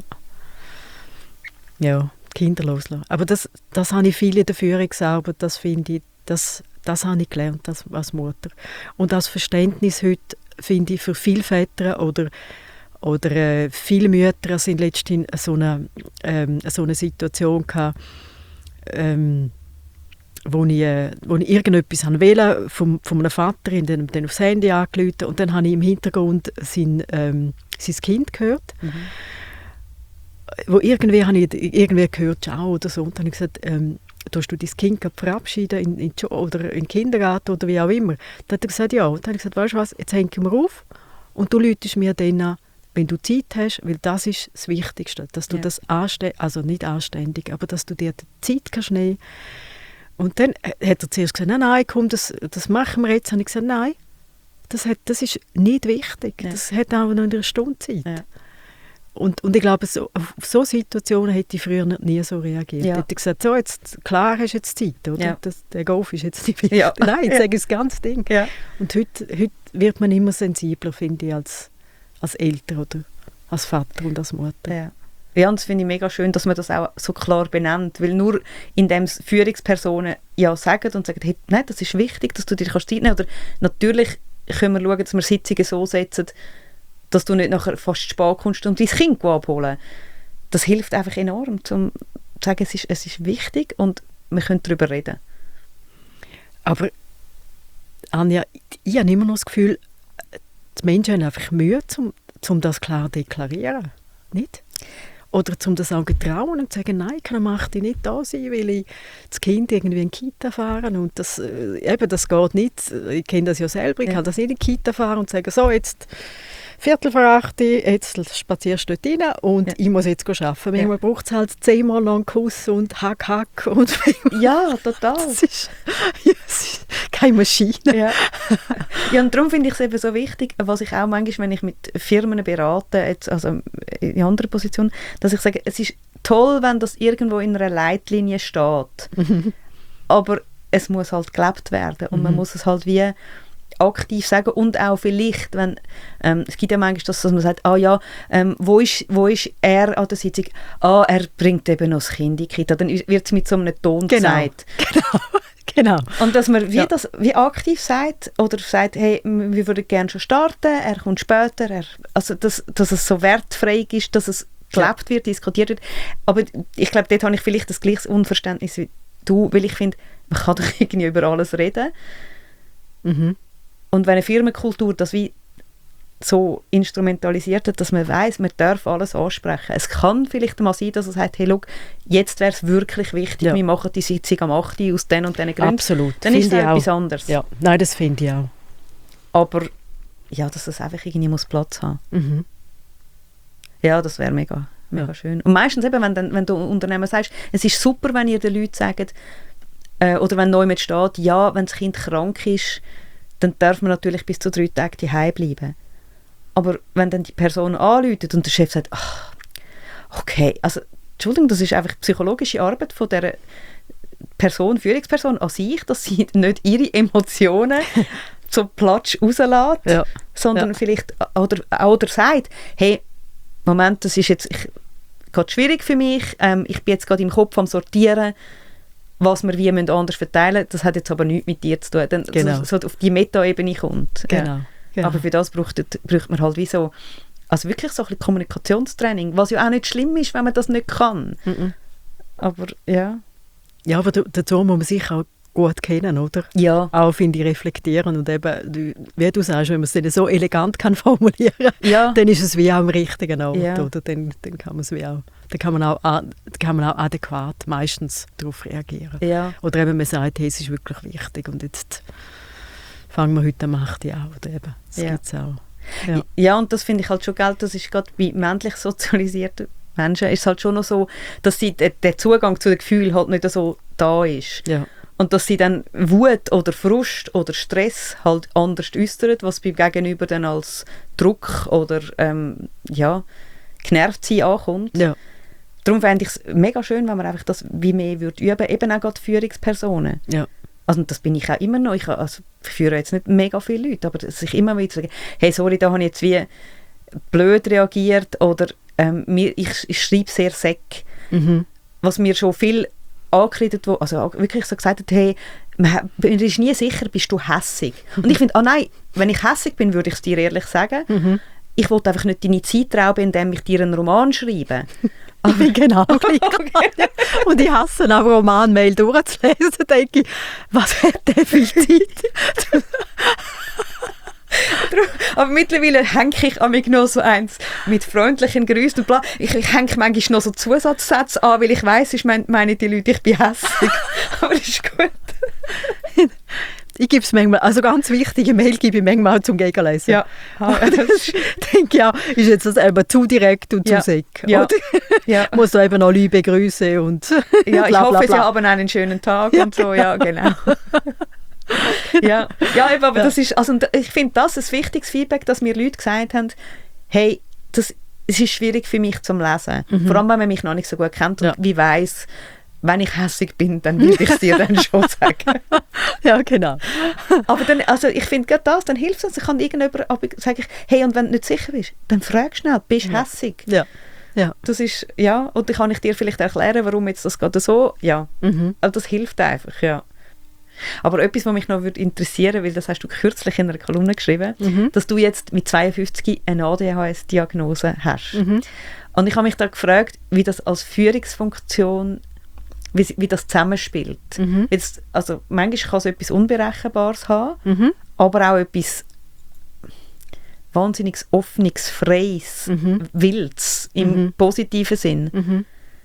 S1: Ja, Kinder loslassen. Aber das, das habe ich viel in der Führungsarbeit, das finde ich, das, das habe ich gelernt das, als Mutter. Und das Verständnis heute, finde ich, für viele Väter oder, oder äh, viele Mütter sind letztens so eine, ähm, so eine Situation gehabt, ähm, wo ich, äh, wo ich irgendetwas wollte vom, von einem Vater, in den, den aufs Handy angerufen und dann habe ich im Hintergrund sein, ähm, sein Kind gehört.
S2: Mhm.
S1: Wo irgendwie habe ich irgendwie gehört, ciao oder so, und dann habe ich gesagt, ähm, tust du dein Kind gerade verabschieden in, in, oder in den Kindergarten oder wie auch immer. Dann hat er gesagt, ja. Und dann habe ich gesagt, weißt du was, jetzt hänge ich mir auf und du läutest mir dann an, wenn du Zeit hast, weil das ist das Wichtigste, dass du
S2: Ja.
S1: das anständig, also nicht anständig, aber dass du dir die Zeit kannst nehmen. Und dann hat er zuerst gesagt, nein, nein, komm, das, das machen wir jetzt. Dann habe ich gesagt, nein, das, hat, das ist nicht wichtig,
S2: Ja.
S1: das hat auch noch eine Stunde Zeit.
S2: Ja.
S1: Und, und ich glaube, so, auf so Situationen hätte ich früher nicht, nie so reagiert.
S2: Ja.
S1: Ich hätte gesagt, so, jetzt, klar hast du jetzt Zeit, oder?
S2: Ja.
S1: Das, der Golf ist jetzt nicht wichtig.
S2: Ja.
S1: Nein, jetzt
S2: Ja.
S1: sage ich das ganze Ding.
S2: Ja.
S1: Und heute, heute wird man immer sensibler, finde ich, als, als Eltern oder als Vater und als Mutter.
S2: Ja. Ja, und das finde ich mega schön, dass man das auch so klar benennt, weil nur indem es Führungspersonen ja sagen und sagen, hey, nein, das ist wichtig, dass du dir Zeit nehmen kannst. Oder natürlich können wir schauen, dass wir Sitzungen so setzen, dass du nicht nachher fast zu spät kommst und dein Kind abholen. Das hilft einfach enorm, um zu sagen, es ist, es ist wichtig und wir können darüber reden.
S1: Aber Anja, ich habe immer noch das Gefühl, die Menschen haben einfach Mühe, um, um das klar zu deklarieren. Nicht? Oder um das auch getrauen und zu sagen, nein, ich kann am acht Uhr nicht da sein, weil ich das Kind irgendwie in die Kita fahren und das, äh, eben, das geht nicht. Ich kenne das ja selber, ich
S2: Ja.
S1: kann das nicht in die Kita fahren und sagen, so, jetzt Viertel vor acht, jetzt spazierst du dort rein und
S2: Ja.
S1: ich muss jetzt arbeiten.
S2: Ja.
S1: Manchmal braucht es halt zehnmal lang Kuss und Hack, Hack und
S2: Ja, total.
S1: das ist, ja, es ist keine Maschine.
S2: Ja. Ja, und darum finde ich es eben so wichtig, was ich auch manchmal, wenn ich mit Firmen berate, jetzt, also in anderen Positionen, dass ich sage, es ist toll, wenn das irgendwo in einer Leitlinie steht, aber es muss halt gelebt werden und man muss es halt wie aktiv sagen und auch vielleicht, wenn ähm, es gibt ja manchmal das, dass man sagt, ah ja, ähm, wo, ist, wo ist er an der Sitzung? Ah, er bringt eben noch das Kind in die Kita. Dann wird es mit so einem Ton
S1: Genau.
S2: gesagt.
S1: Genau, genau.
S2: Und dass man wie,
S1: Ja.
S2: das, wie aktiv sagt oder sagt, hey, wir würden gerne schon starten, er kommt später, er, also dass, dass es so wertfrei ist, dass es gelebt wird, diskutiert wird. Aber ich glaube, dort habe ich vielleicht das gleiche Unverständnis wie du, weil ich finde, man kann doch irgendwie über alles reden.
S1: Mhm.
S2: Und wenn eine Firmenkultur das wie so instrumentalisiert hat, dass man weiss, man darf alles ansprechen. Es kann vielleicht mal sein, dass er sagt, hey, schau, jetzt wäre es wirklich wichtig,
S1: Ja.
S2: wir machen die Sitzung am acht Uhr aus den und diesen Gründen.
S1: Absolut.
S2: Dann ist es
S1: Finde ich
S2: etwas
S1: auch.
S2: anderes.
S1: Ja. Nein, das finde ich auch.
S2: Aber ja, dass es einfach irgendwie muss Platz haben.
S1: Mhm.
S2: Ja, das wäre mega, mega
S1: Ja.
S2: schön. Und meistens eben, wenn, dann, wenn du Unternehmen sagst, es ist super, wenn ihr den Leuten sagt, äh, oder wenn neu mit steht, ja, wenn das Kind krank ist, dann darf man natürlich bis zu drei Tage daheim bleiben. Aber wenn dann die Person anruft und der Chef sagt, ach, okay, also Entschuldigung, das ist einfach psychologische Arbeit von dieser Person, Führungsperson an sich, dass sie nicht ihre Emotionen so platsch rauslässt,
S1: Ja.
S2: sondern
S1: Ja.
S2: vielleicht oder, oder sagt, hey, Moment, das ist jetzt ich, gerade schwierig für mich, ähm, ich bin jetzt gerade im Kopf am Sortieren, was wir wie müssen anders verteilen müssen, das hat jetzt aber nichts mit dir zu tun. Dann
S1: genau.
S2: so, so auf die Meta-Ebene kommt.
S1: Genau.
S2: Ja.
S1: Genau.
S2: Aber für das braucht, braucht man halt wie so, also wirklich so ein bisschen Kommunikationstraining, was ja auch nicht schlimm ist, wenn man das nicht kann.
S1: Mhm.
S2: Aber ja.
S1: Ja, aber dazu muss man sich auch gut kennen, oder?
S2: Ja.
S1: Auch, finde ich, reflektieren und eben, du, wie du sagst, wenn man es dann so elegant kann formulieren,
S2: Ja.
S1: dann ist es wie auch am richtigen Ort,
S2: Ja.
S1: oder? Dann, dann kann man es wie auch, dann kann man auch, dann kann man auch adäquat meistens darauf reagieren.
S2: Ja.
S1: Oder eben man sagt, hey, es ist wirklich wichtig und jetzt fangen wir heute am acht Uhr an, oder eben, das
S2: Ja.
S1: gibt's auch. Ja.
S2: Ja, und das finde ich halt schon geil, das ist gerade bei männlich sozialisierten Menschen ist es halt schon noch so, dass sie, der, der Zugang zu den Gefühlen halt nicht so da ist.
S1: Ja.
S2: Und dass sie dann Wut oder Frust oder Stress halt anders äußern, was beim Gegenüber dann als Druck oder ähm, ja, genervt sein ankommt.
S1: Ja.
S2: Darum fände ich es mega schön, wenn man einfach das wie mehr würde üben, eben auch gerade Führungspersonen.
S1: Ja.
S2: Also das bin ich auch immer noch. Ich, also, ich führe jetzt nicht mega viele Leute, aber dass ich immer wieder sage, hey, sorry, da habe ich jetzt wie blöd reagiert oder ähm, mir, ich, ich schreibe sehr sec.
S1: Mhm.
S2: Was mir schon viel angekreidet wurde, also wirklich so gesagt hat, hey, man ist nie sicher, bist du hässig. Und ich finde, ah nein, wenn ich hässig bin, würde ich es dir ehrlich sagen.
S1: Mhm.
S2: Ich wollte einfach nicht deine Zeit rauben, indem ich dir einen Roman schreibe.
S1: Ich bin genau gleich. Und ich hasse auch Roman-Mail durchzulesen, denke ich, was hat der viel Zeit?
S2: Aber mittlerweile hänge ich an mich noch so eins mit freundlichen Grüßen und bla. Ich, ich hänge manchmal noch so Zusatzsätze an, weil ich weiss, ich meine, meine die Leute, ich bin hässlich. Aber das ist gut.
S1: Ich gebe es manchmal, also ganz wichtige Mail gebe ich manchmal auch zum Gegenlesen.
S2: Ja.
S1: Das denke ich auch, ist jetzt das eben zu direkt und
S2: Ja.
S1: zu sick.
S2: Ja.
S1: Oder?
S2: Ja.
S1: Muss da eben noch Leute begrüßen und
S2: Ja, ich
S1: bla,
S2: hoffe,
S1: bla,
S2: Sie
S1: bla.
S2: haben einen schönen Tag
S1: Ja.
S2: und so, ja, genau. ja, ja, eben, aber
S1: Ja.
S2: das ist, also und ich finde das ein wichtiges Feedback, dass mir Leute gesagt haben, hey, das, es ist schwierig für mich zum Lesen.
S1: Mhm.
S2: Vor allem, wenn man mich noch nicht so gut kennt und
S1: Ja.
S2: wie weiss, wenn ich hässig bin, dann würde ich es dir dann schon sagen.
S1: Ja, genau.
S2: Aber dann, also ich finde gerade das, dann hilft es. Ich kann irgendjemand, aber sage ich, hey, und wenn du nicht sicher bist, dann frag schnell, bist du
S1: Ja.
S2: hässig?
S1: Ja. Ja.
S2: Das ist, ja, und dann kann ich dir vielleicht erklären, warum jetzt das gerade so, ja.
S1: Mhm.
S2: Also das hilft einfach, ja. Aber etwas, was mich noch würde interessieren, weil das hast du kürzlich in einer Kolumne geschrieben,
S1: Mhm.
S2: dass du jetzt mit zweiundfünfzig eine A D H S-Diagnose hast.
S1: Mhm.
S2: Und ich habe mich da gefragt, wie das als Führungsfunktion, wie, wie das zusammenspielt.
S1: Mhm.
S2: Jetzt, also manchmal kann es etwas Unberechenbares haben,
S1: Mhm.
S2: aber auch etwas wahnsinnig Offenes, Freies,
S1: Mhm.
S2: Wildes im
S1: Mhm.
S2: positiven Sinn.
S1: Mhm.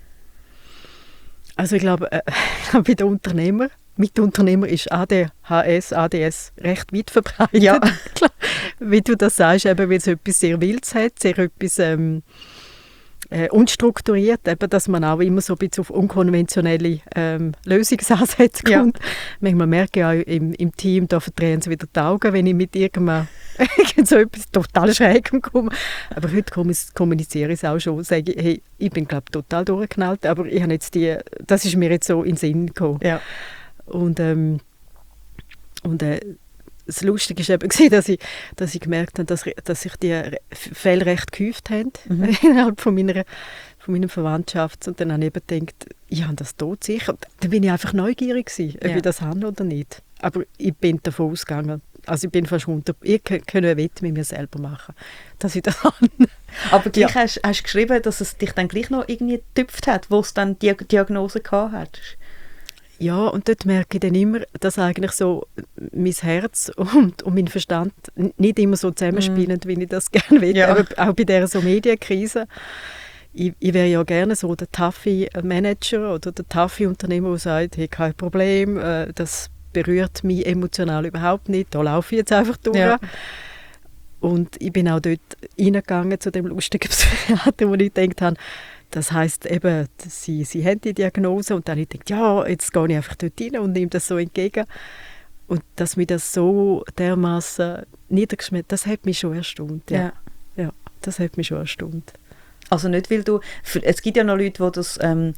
S1: Also ich glaube, äh, bei den Unternehmern, mit den Unternehmern ist A D H S, A D S recht weit verbreitet.
S2: Ja.
S1: Klar, wie du das sagst, eben, weil es etwas sehr Wildes hat, sehr etwas ähm, äh, unstrukturiert, eben, dass man auch immer so ein bisschen auf unkonventionelle ähm, Lösungsansätze
S2: Ja.
S1: kommt. Manchmal merke ich auch im, im Team, da verdrehen sie wieder die Augen, wenn ich mit irgendeinem irgend so etwas total Schrägem komme. Aber heute kommu- kommuniziere ich es auch schon, sage ich, hey, ich bin glaube total durchgeknallt, aber ich habe jetzt die, das ist mir jetzt so in den Sinn gekommen.
S2: Ja.
S1: Und, ähm, und äh, das Lustige war eben, gewesen, dass ich, dass ich gemerkt habe, dass, dass sich die Re- Fälle recht gehäuft haben
S2: Mhm.
S1: innerhalb von meiner, von meiner Verwandtschaft. Und dann habe ich eben gedacht, ich habe das tot sicher. Und dann bin ich einfach neugierig gewesen, ob
S2: Ja.
S1: ich das habe oder nicht. Aber ich bin davon ausgegangen, also ich bin fast runter, ich könnte eine Wette mit mir selber machen, dass ich das habe.
S2: Aber gleich
S1: Ja.
S2: hast du geschrieben, dass es dich dann gleich noch irgendwie getüpft hat, wo es dann die Diagnose gehabt hat.
S1: Ja, und dort merke ich dann immer, dass eigentlich so mein Herz und, und mein Verstand n- nicht immer so zusammenspielen, wie ich das gerne will.
S2: Ja.
S1: Aber auch bei dieser so Medienkrise. Ich, ich wäre ja gerne so der taffe Manager oder der taffe Unternehmer, der sagt, hey, kein Problem, äh, das berührt mich emotional überhaupt nicht, da laufe ich jetzt einfach durch.
S2: Ja.
S1: Und ich bin auch dort reingegangen zu dem lustigen Psychiater, wo ich gedacht habe, das heisst eben, sie, sie haben die Diagnose und dann habe ich gedacht, ja, jetzt gehe ich einfach dort rein und nehme das so entgegen. Und dass mich das so dermaßen niedergeschmettert, das hat mich schon erstaunt. Ja.
S2: Ja.
S1: Ja, das hat mich schon erstaunt.
S2: Also nicht, weil du... für- Es gibt ja noch Leute, die das ähm,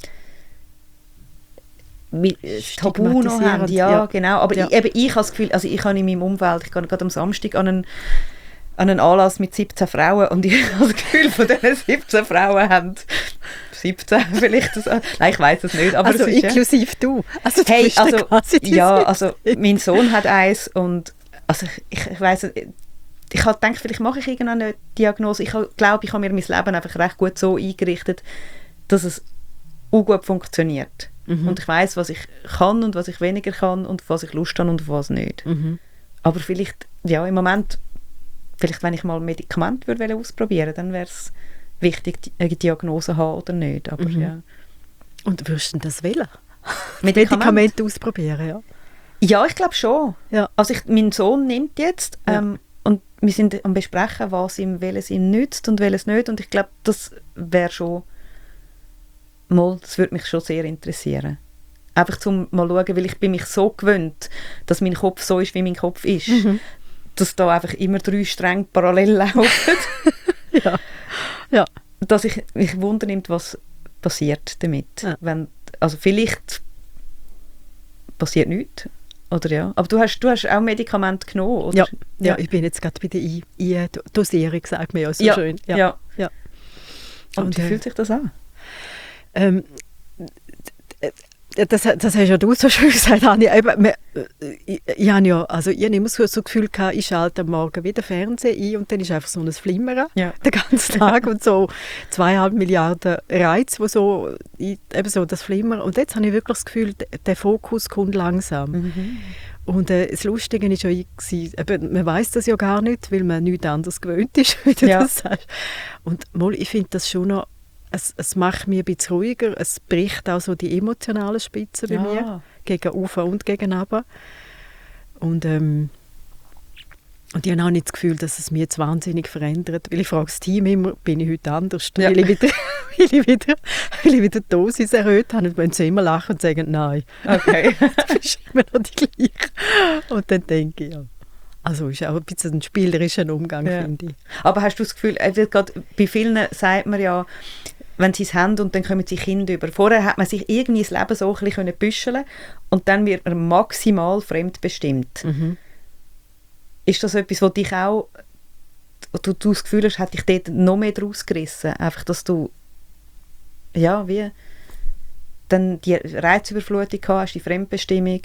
S2: mit Tabu noch haben.
S1: Stigmatisierend,
S2: Ja,
S1: ja.
S2: genau. Aber
S1: Ja.
S2: ich, eben, ich habe das Gefühl, also ich habe in meinem Umfeld, ich gehe gerade am Samstag an einen an einen Anlass mit siebzehn Frauen und ich habe das Gefühl, von diesen siebzehn Frauen haben siebzehn vielleicht. Das, nein, ich weiss es nicht. Aber
S1: also
S2: es ist,
S1: inklusive
S2: ja.
S1: du. Also du
S2: hey,
S1: bist
S2: also,
S1: quasi
S2: ja, also mein Sohn hat eins und also ich, ich weiss, ich habe gedacht, vielleicht mache ich irgendwann eine Diagnose. Ich glaube, ich habe mir mein Leben einfach recht gut so eingerichtet, dass es auch gut funktioniert. Mhm. Und ich weiss, was ich kann und was ich weniger kann und was ich Lust habe und was nicht. Mhm. Aber vielleicht, ja, im Moment, vielleicht wenn ich mal ein Medikament würde ausprobieren, dann wäre es wichtig, eine Diagnose zu haben oder nicht. Aber,
S1: mhm.
S2: ja.
S1: Und würdest du das wählen?
S2: Medikament?
S1: Medikamente ausprobieren, ja.
S2: Ja, ich glaube schon.
S1: Ja.
S2: Also ich, mein Sohn nimmt jetzt
S1: ja.
S2: ähm, und wir sind am Besprechen, was ihm, welches ihm nützt und welches nicht. Und ich glaube, das wäre schon mal, das würde mich schon sehr interessieren. Einfach zum mal schauen, weil ich bin mich so gewöhnt, dass mein Kopf so ist, wie mein Kopf ist. Mhm. Dass da einfach immer drei Stränge parallel laufen.
S1: ja. ja.
S2: Dass ich mich wundernimmt, was passiert damit. Ja. Wenn, also vielleicht passiert nichts. Oder ja. Aber du hast, du hast auch Medikamente genommen, oder?
S1: Ja, ja, ja. Ich bin jetzt gerade bei der I-Dosierung, sagt man ja so
S2: ja.
S1: schön.
S2: Ja. Ja.
S1: Ja.
S2: Und, Und wie äh, fühlt sich das an?
S1: Ähm, das, das hast ja du so schön gesagt, Anni. Ich, ich habe ja, also ich habe immer so das Gefühl gehabt, ich schalte am Morgen wieder Fernsehen ein und dann ist einfach so ein Flimmern ja. den ganzen Tag und so zweieinhalb Milliarden Reize, wo so, eben so das Flimmern. Und jetzt habe ich wirklich das Gefühl, der Fokus kommt langsam. Mhm. Und äh, das Lustige war ja, eben, man weiss das ja gar nicht, weil man nichts anderes gewöhnt ist, wie du ja. das sagst. Und mal, ich finde das schon noch, es, es macht mich ein bisschen ruhiger, es bricht auch so die emotionalen Spitzen bei ja. mir, gegen Ufer und gegen runter. Und, ähm, und ich habe auch nicht das Gefühl, dass es mich jetzt wahnsinnig verändert, weil ich frage das Team immer, bin ich heute anders? Ja. Weil, ich wieder, weil, ich wieder, weil ich wieder die Dosis erhöht habe, und wenn sie immer lachen und sagen, nein,
S2: okay.
S1: du bist immer noch die gleiche. Und dann denke ich, ja. Also ist auch ein bisschen ein spielerischer Umgang, ja. finde ich.
S2: Aber hast du das Gefühl, gerade bei vielen sagt man ja, wenn sie es haben und dann kommen sie Kinder über. Vorher hat man sich irgendwie das Leben so ein bisschen büscheln und dann wird man maximal fremdbestimmt. Mhm. Ist das etwas, was dich auch, du, du das Gefühl hast, hat dich dort noch mehr draus gerissen? Einfach, dass du, ja, wie, dann die Reizüberflutung hast, die Fremdbestimmung?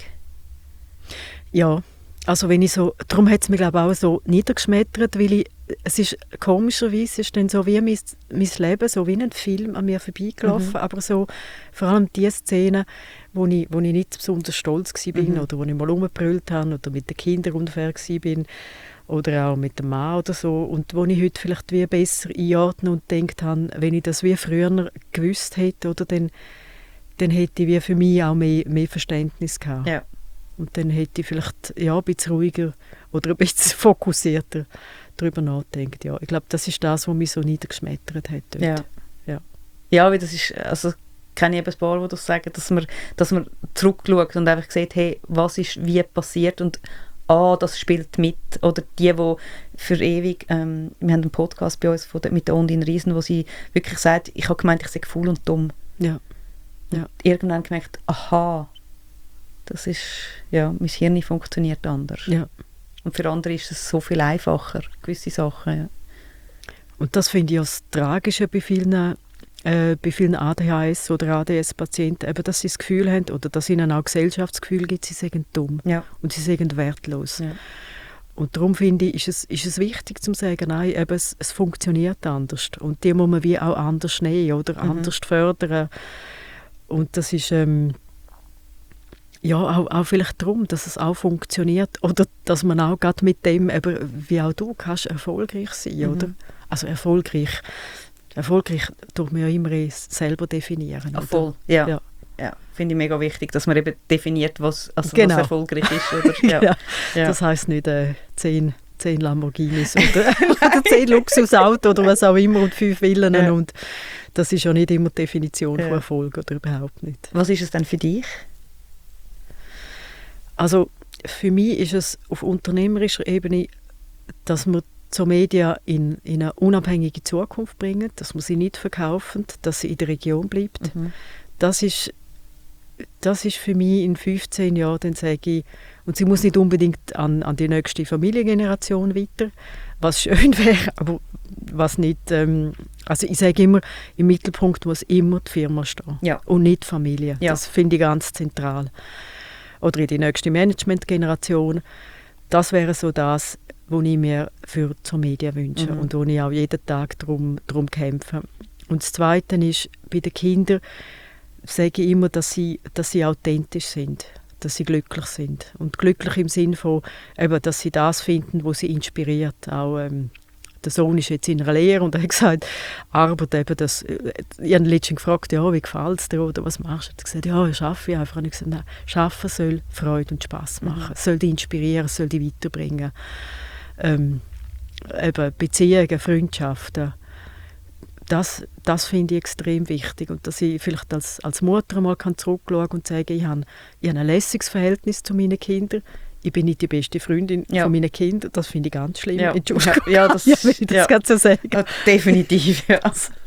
S1: Ja, also wenn ich so, darum hat es mich glaube ich auch so niedergeschmettert, weil ich, es ist komischerweise ist dann so wie mein, mein Leben, so wie ein Film an mir vorbeigelaufen, mhm. aber so vor allem die Szenen, wo ich, wo ich nicht besonders stolz war mhm. oder wo ich mal rumgebrüllt habe oder mit den Kindern unfair war oder auch mit dem Mann oder so und wo ich heute vielleicht wie besser einordne und gedacht habe, wenn ich das wie früher gewusst hätte, oder dann, dann hätte ich wie für mich auch mehr, mehr Verständnis gehabt.
S2: Ja.
S1: Und dann hätte ich vielleicht ja, ein bisschen ruhiger oder ein bisschen fokussierter darüber nachgedacht. Ja, ich glaube, das ist das, was mich so niedergeschmettert hat. Dort.
S2: Ja.
S1: Ja.
S2: Ja, weil das ist, also kenne ich eben ein paar, die das sagen, dass man, dass man zurückschaut und einfach sieht, hey, was ist wie passiert und ah, das spielt mit. Oder die, die für ewig, ähm, wir haben einen Podcast bei uns von der, mit der Ondine Riesen, wo sie wirklich sagt, ich habe gemeint, ich sei faul und dumm.
S1: Ja. Ja.
S2: Und irgendwann gemerkt, aha, das ist, ja, mein Hirn funktioniert anders.
S1: Ja.
S2: Und für andere ist es so viel einfacher, gewisse Sachen. Ja.
S1: Und das finde ich auch das Tragische bei vielen, äh, bei vielen A D H S- oder A D S-Patienten, eben, dass sie das Gefühl haben, oder dass ihnen auch Gesellschaftsgefühl gibt, sie seien dumm
S2: ja.
S1: und sie seien wertlos.
S2: Ja.
S1: Und darum finde ich, ist es, ist es wichtig zu sagen, nein, eben, es, es funktioniert anders. Und die muss man wie auch anders nehmen oder mhm. anders fördern. Und das ist... Ähm, ja, auch, auch vielleicht darum, dass es auch funktioniert oder dass man auch gerade mit dem, eben, wie auch du, kannst erfolgreich sein, mhm. oder? Also erfolgreich, erfolgreich tut man ja immer selber definieren.
S2: Ach, voll, ja. ja. ja. Finde ich mega wichtig, dass man eben definiert, was, also
S1: genau.
S2: was erfolgreich ist. Oder? Ja.
S1: ja. Ja. Das heisst nicht äh, zehn, zehn Lamborghinis oder, oder zehn Luxusautos oder was auch immer und fünf Villen. Ja. Und das ist ja nicht immer die Definition ja. von Erfolg oder überhaupt nicht.
S2: Was ist es denn für dich?
S1: Also für mich ist es auf unternehmerischer Ebene, dass wir die Medien in, in eine unabhängige Zukunft bringen, dass wir sie nicht verkaufen, dass sie in der Region bleibt. Mhm. Das ist das ist für mich in fünfzehn Jahren, dann sage ich, und sie muss nicht unbedingt an, an die nächste Familiengeneration weiter, was schön wäre, aber was nicht, ähm, also ich sage immer, im Mittelpunkt muss immer die Firma stehen
S2: ja.
S1: und nicht die Familie.
S2: Ja.
S1: Das finde ich ganz zentral. Oder in die nächste Managementgeneration. Das wäre so das, was ich mir für zur Medien wünsche
S2: mhm.
S1: und wo ich auch jeden Tag darum, darum kämpfe. Und das Zweite ist, bei den Kindern sage ich immer, dass sie, dass sie authentisch sind, dass sie glücklich sind. Und glücklich im Sinne von, eben, dass sie das finden, was sie inspiriert. Auch, ähm, der Sohn ist jetzt in einer Lehre und er hat gesagt, Arbeit eben, das, ich habe ihn letztens gefragt, ja, wie gefällt es dir oder was machst du? Er hat gesagt, ja, ich arbeite einfach. Und ich habe gesagt, nein, Arbeiten soll Freude und Spass machen. Mhm. Es soll dich inspirieren, es soll dich weiterbringen. Ähm, eben Beziehungen, Freundschaften, das, das finde ich extrem wichtig. Und dass ich vielleicht als, als Mutter mal zurückschauen kann und sagen, ich habe, ich habe ein lässiges Verhältnis zu meinen Kindern. Ich bin nicht die beste Freundin ja. von meinen Kindern. Das finde ich ganz schlimm.
S2: Ja,
S1: Entschuldigung,
S2: ja, das,
S1: ja, wenn ich das
S2: ja.
S1: gerade so sagen.
S2: Ja, definitiv, ja.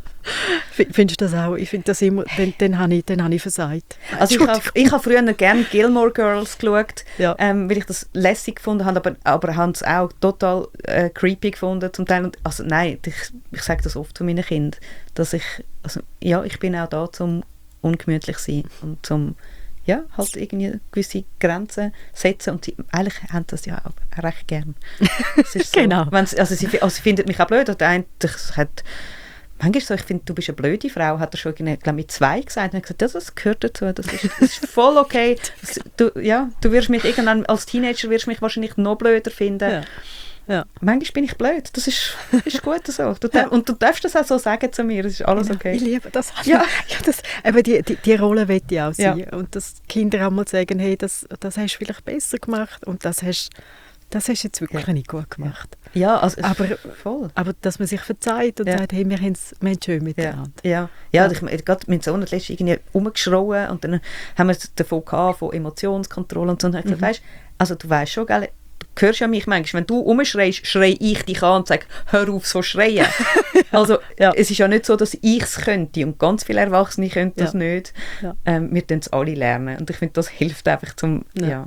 S1: Findest du das auch? Ich finde das immer, dann, dann habe ich, dann habe ich versagt.
S2: Also ich habe ich hab früher gerne Gilmore Girls geschaut,
S1: ja.
S2: ähm, weil ich das lässig gefunden habe, aber, aber habe es auch total äh, creepy gefunden zum Teil. Also nein, ich, ich sage das oft zu meinen Kindern, dass ich, also ja, ich bin auch da, zum ungemütlich sein und zum ja, halt irgendwie gewisse Grenzen setzen und sie, eigentlich haben das ja auch recht gern. Das ist so,
S1: genau.
S2: Also sie, also sie findet mich auch blöd, oder ein, das hat manchmal so, ich finde, du bist eine blöde Frau, hat er schon glaub, mit zwei gesagt. Und er hat gesagt, ja, das gehört dazu, das ist, das ist voll okay. Das, du, ja, du wirst mich irgendwann, als Teenager wirst mich wahrscheinlich noch blöder finden.
S1: Ja. Ja.
S2: Manchmal bin ich blöd, das ist, ist gut so. Du darf, und du darfst das auch so sagen zu mir, das ist alles
S1: genau.
S2: okay.
S1: Ich liebe das.
S2: Ja.
S1: Ja, das aber die, die, die Rolle will ich auch sein.
S2: Ja.
S1: Und dass die Kinder auch mal sagen, hey, das, das hast du vielleicht besser gemacht und das hast das hast du jetzt wirklich ja. nicht gut gemacht.
S2: Ja, also
S1: aber,
S2: voll.
S1: Aber dass man sich verzeiht und ja. sagt, hey, wir haben es schön miteinander.
S2: Ja, ja. ja, ja. Ich, gerade mein Sohn hat letztens irgendwie rumgeschrauen und dann haben wir davon gehabt, von Emotionskontrolle und so. Und dann habe ich gesagt, weißt, also du weißt schon, gell, du hörst ja mich manchmal, wenn du rumschreist, schreie ich dich an und sage, hör auf so schreien. Also ja. Es ist ja nicht so, dass ich es könnte und ganz viele Erwachsene können das ja. nicht. Ja. Ähm, wir tun es alle lernen und ich finde, das hilft einfach zum, ja. ja.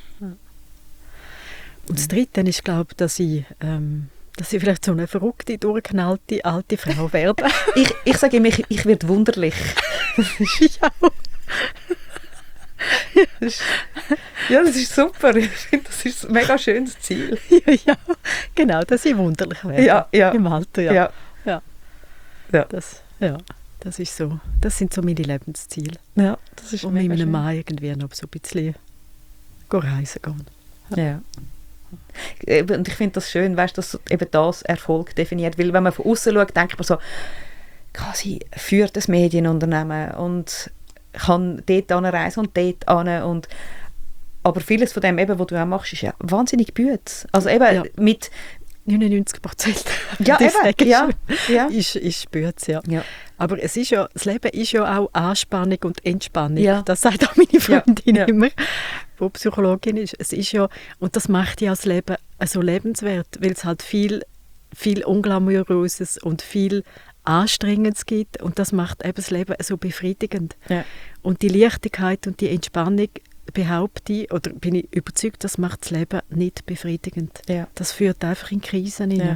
S1: Und das Dritte ist, glaube ich, dass ich, ähm, dass ich vielleicht so eine verrückte, durchgeknallte alte Frau werde.
S2: ich, ich sage immer, ich, ich werde wunderlich.
S1: Ich auch.
S2: Das ist, ja, das ist super. Ich finde, das ist ein mega schönes Ziel.
S1: Ja, ja, genau, dass ich wunderlich werde.
S2: Ja, ja.
S1: Im Alter, ja.
S2: Ja.
S1: Ja.
S2: Ja.
S1: Das, ja, das ist so. Das sind so meine Lebensziele.
S2: Ja, das ist
S1: und mit meinem Mann irgendwie noch so ein bisschen reisen gehen.
S2: Ja. Und ich finde das schön, weißt, dass eben das Erfolg definiert. Weil wenn man von außen schaut, denkt man so, quasi führt das Medienunternehmen und kann dort anreisen und dort an und aber vieles von dem, eben, was du auch machst, ist ja wahnsinnig Bütz. Also eben ja. mit
S1: neunundneunzig Prozent
S2: ja, eben, ja, ja.
S1: ist, ist Bütz, ja.
S2: ja.
S1: Aber es ist ja, das Leben ist ja auch Anspannung und Entspannung.
S2: Ja.
S1: Das sagt auch meine Freundin
S2: ja.
S1: immer, die Psychologin ist. Es ist ja, und das macht ja das Leben so lebenswert, weil es halt viel, viel Unglamouröses und viel Anstrengendes gibt und das macht eben das Leben so befriedigend.
S2: Ja.
S1: Und die Leichtigkeit und die Entspannung, behaupte ich, oder bin ich überzeugt, das macht das Leben nicht befriedigend.
S2: Ja.
S1: Das führt einfach in Krisen hinein.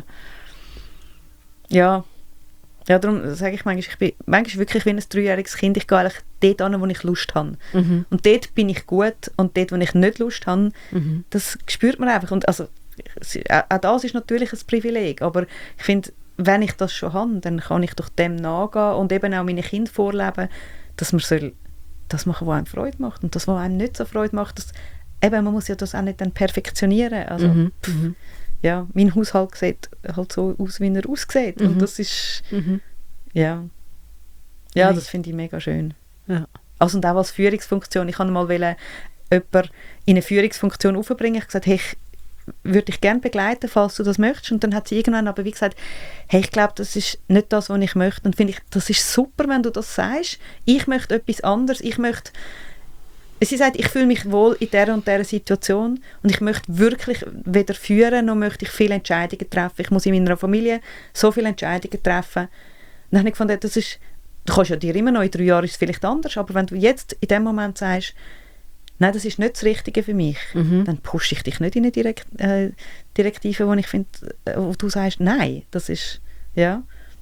S2: Ja. Ja, darum sage ich manchmal, ich bin manchmal wirklich wie ein dreijähriges Kind, ich gehe eigentlich dort an, wo ich Lust habe. Mhm. Und dort bin ich gut und dort, wo ich nicht Lust habe, mhm. das spürt man einfach. Und also, auch das ist natürlich ein Privileg, aber ich finde, wenn ich das schon habe, dann kann ich doch dem nachgehen und eben auch meine Kinder vorleben, dass man soll das machen, was einem Freude macht und das, was einem nicht so Freude macht, das, eben, man muss ja das auch nicht dann perfektionieren. Also,
S1: mhm.
S2: pff, ja, mein Haushalt sieht halt so aus, wie er aussieht. Mhm. Und das ist, mhm. ja, ja, das finde ich mega schön.
S1: Ja.
S2: Also und auch als Führungsfunktion. Ich wollte mal jemanden in eine Führungsfunktion aufbringen. Ich habe gesagt, hey, ich würde dich gerne begleiten, falls du das möchtest. Und dann hat sie irgendwann aber wie gesagt, hey, ich glaube, das ist nicht das, was ich möchte. Und finde ich, das ist super, wenn du das sagst. Ich möchte etwas anderes. Ich möchte, sie sagt, ich fühle mich wohl in dieser und dieser Situation und ich möchte wirklich weder führen, noch möchte ich viele Entscheidungen treffen. Ich muss in meiner Familie so viele Entscheidungen treffen. Und dann habe ich gefunden, das ist, Du kannst ja dir immer noch, in drei Jahren ist es vielleicht anders, aber wenn du jetzt in dem Moment sagst, nein, das ist nicht das Richtige für mich, mhm. dann pushe ich dich nicht in eine Direkt, äh, Direktive, wo ich finde, wo du sagst, nein, das ist, ja.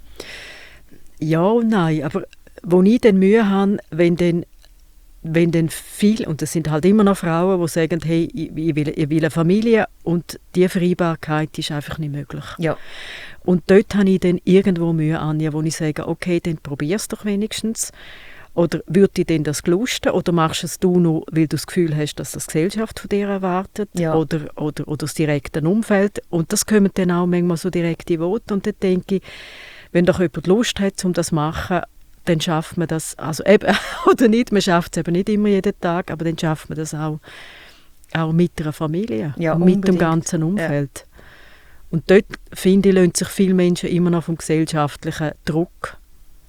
S1: Ja und nein, aber wo ich dann Mühe habe, wenn dann, wenn dann viel, und das sind halt immer noch Frauen, die sagen, hey, ich will, ich will eine Familie und diese Vereinbarkeit ist einfach nicht möglich.
S2: Ja.
S1: Und dort habe ich dann irgendwo Mühe an, wo ich sage, okay, dann probier es doch wenigstens. Oder würde dir denn das gelusten? Oder machst es du nur, weil du das Gefühl hast, dass das die Gesellschaft von dir erwartet?
S2: Ja.
S1: Oder, oder, oder das direkte Umfeld? Und das kommen dann auch manchmal so direkte Worte. Und dann denke ich, wenn doch jemand Lust hat, um das zu machen, dann schafft man das, also eben, oder nicht, man schafft es eben nicht immer jeden Tag, aber dann schafft man das auch, auch mit einer Familie,
S2: ja,
S1: und mit
S2: unbedingt.
S1: dem ganzen Umfeld. Ja. Und dort, finde ich, lassen sich viele Menschen immer noch vom gesellschaftlichen Druck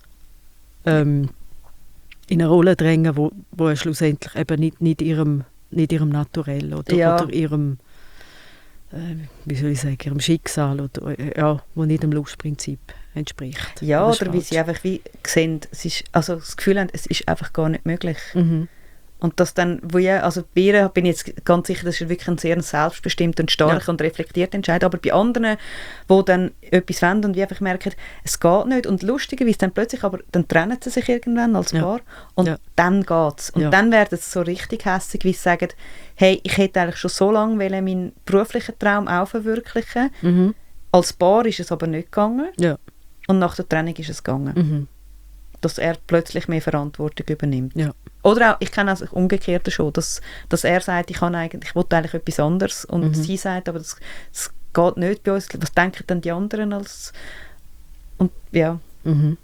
S1: ähm, in eine Rolle drängen, wo, wo schlussendlich eben nicht, nicht, ihrem, nicht ihrem Naturell oder,
S2: ja.
S1: oder ihrem, äh, wie soll ich sagen, ihrem Schicksal, oder, äh, ja, wo nicht dem Lustprinzip entspricht.
S2: Ja, oder wie sie einfach wie sehen, es ist, also das Gefühl haben, es ist einfach gar nicht möglich.
S1: Mhm.
S2: Und das dann, wo ich, also bei ihr bin ich jetzt ganz sicher, das ist wirklich ein sehr selbstbestimmter und starker ja. und reflektierter Entscheid, aber bei anderen, die dann etwas wollen und wie einfach merken, es geht nicht und lustigerweise dann plötzlich, aber dann trennen sie sich irgendwann als
S1: ja.
S2: Paar und ja. dann geht es. Und ja. dann werden sie so richtig hässig, wie sie sagen, hey, ich hätte eigentlich schon so lange wollen, meinen beruflichen Traum auch verwirklichen.
S1: Mhm.
S2: Als Paar ist es aber nicht gegangen.
S1: Ja.
S2: Und nach der Trennung ist es gegangen.
S1: Mhm.
S2: Dass er plötzlich mehr Verantwortung übernimmt.
S1: Ja.
S2: Oder auch, ich kenne auch das Umgekehrte schon, dass, dass er sagt, ich, kann eigentlich, ich will eigentlich etwas anderes und mhm. sie sagt, aber das, das geht nicht bei uns. Was denken dann die anderen als... Und ja.
S1: Mhm.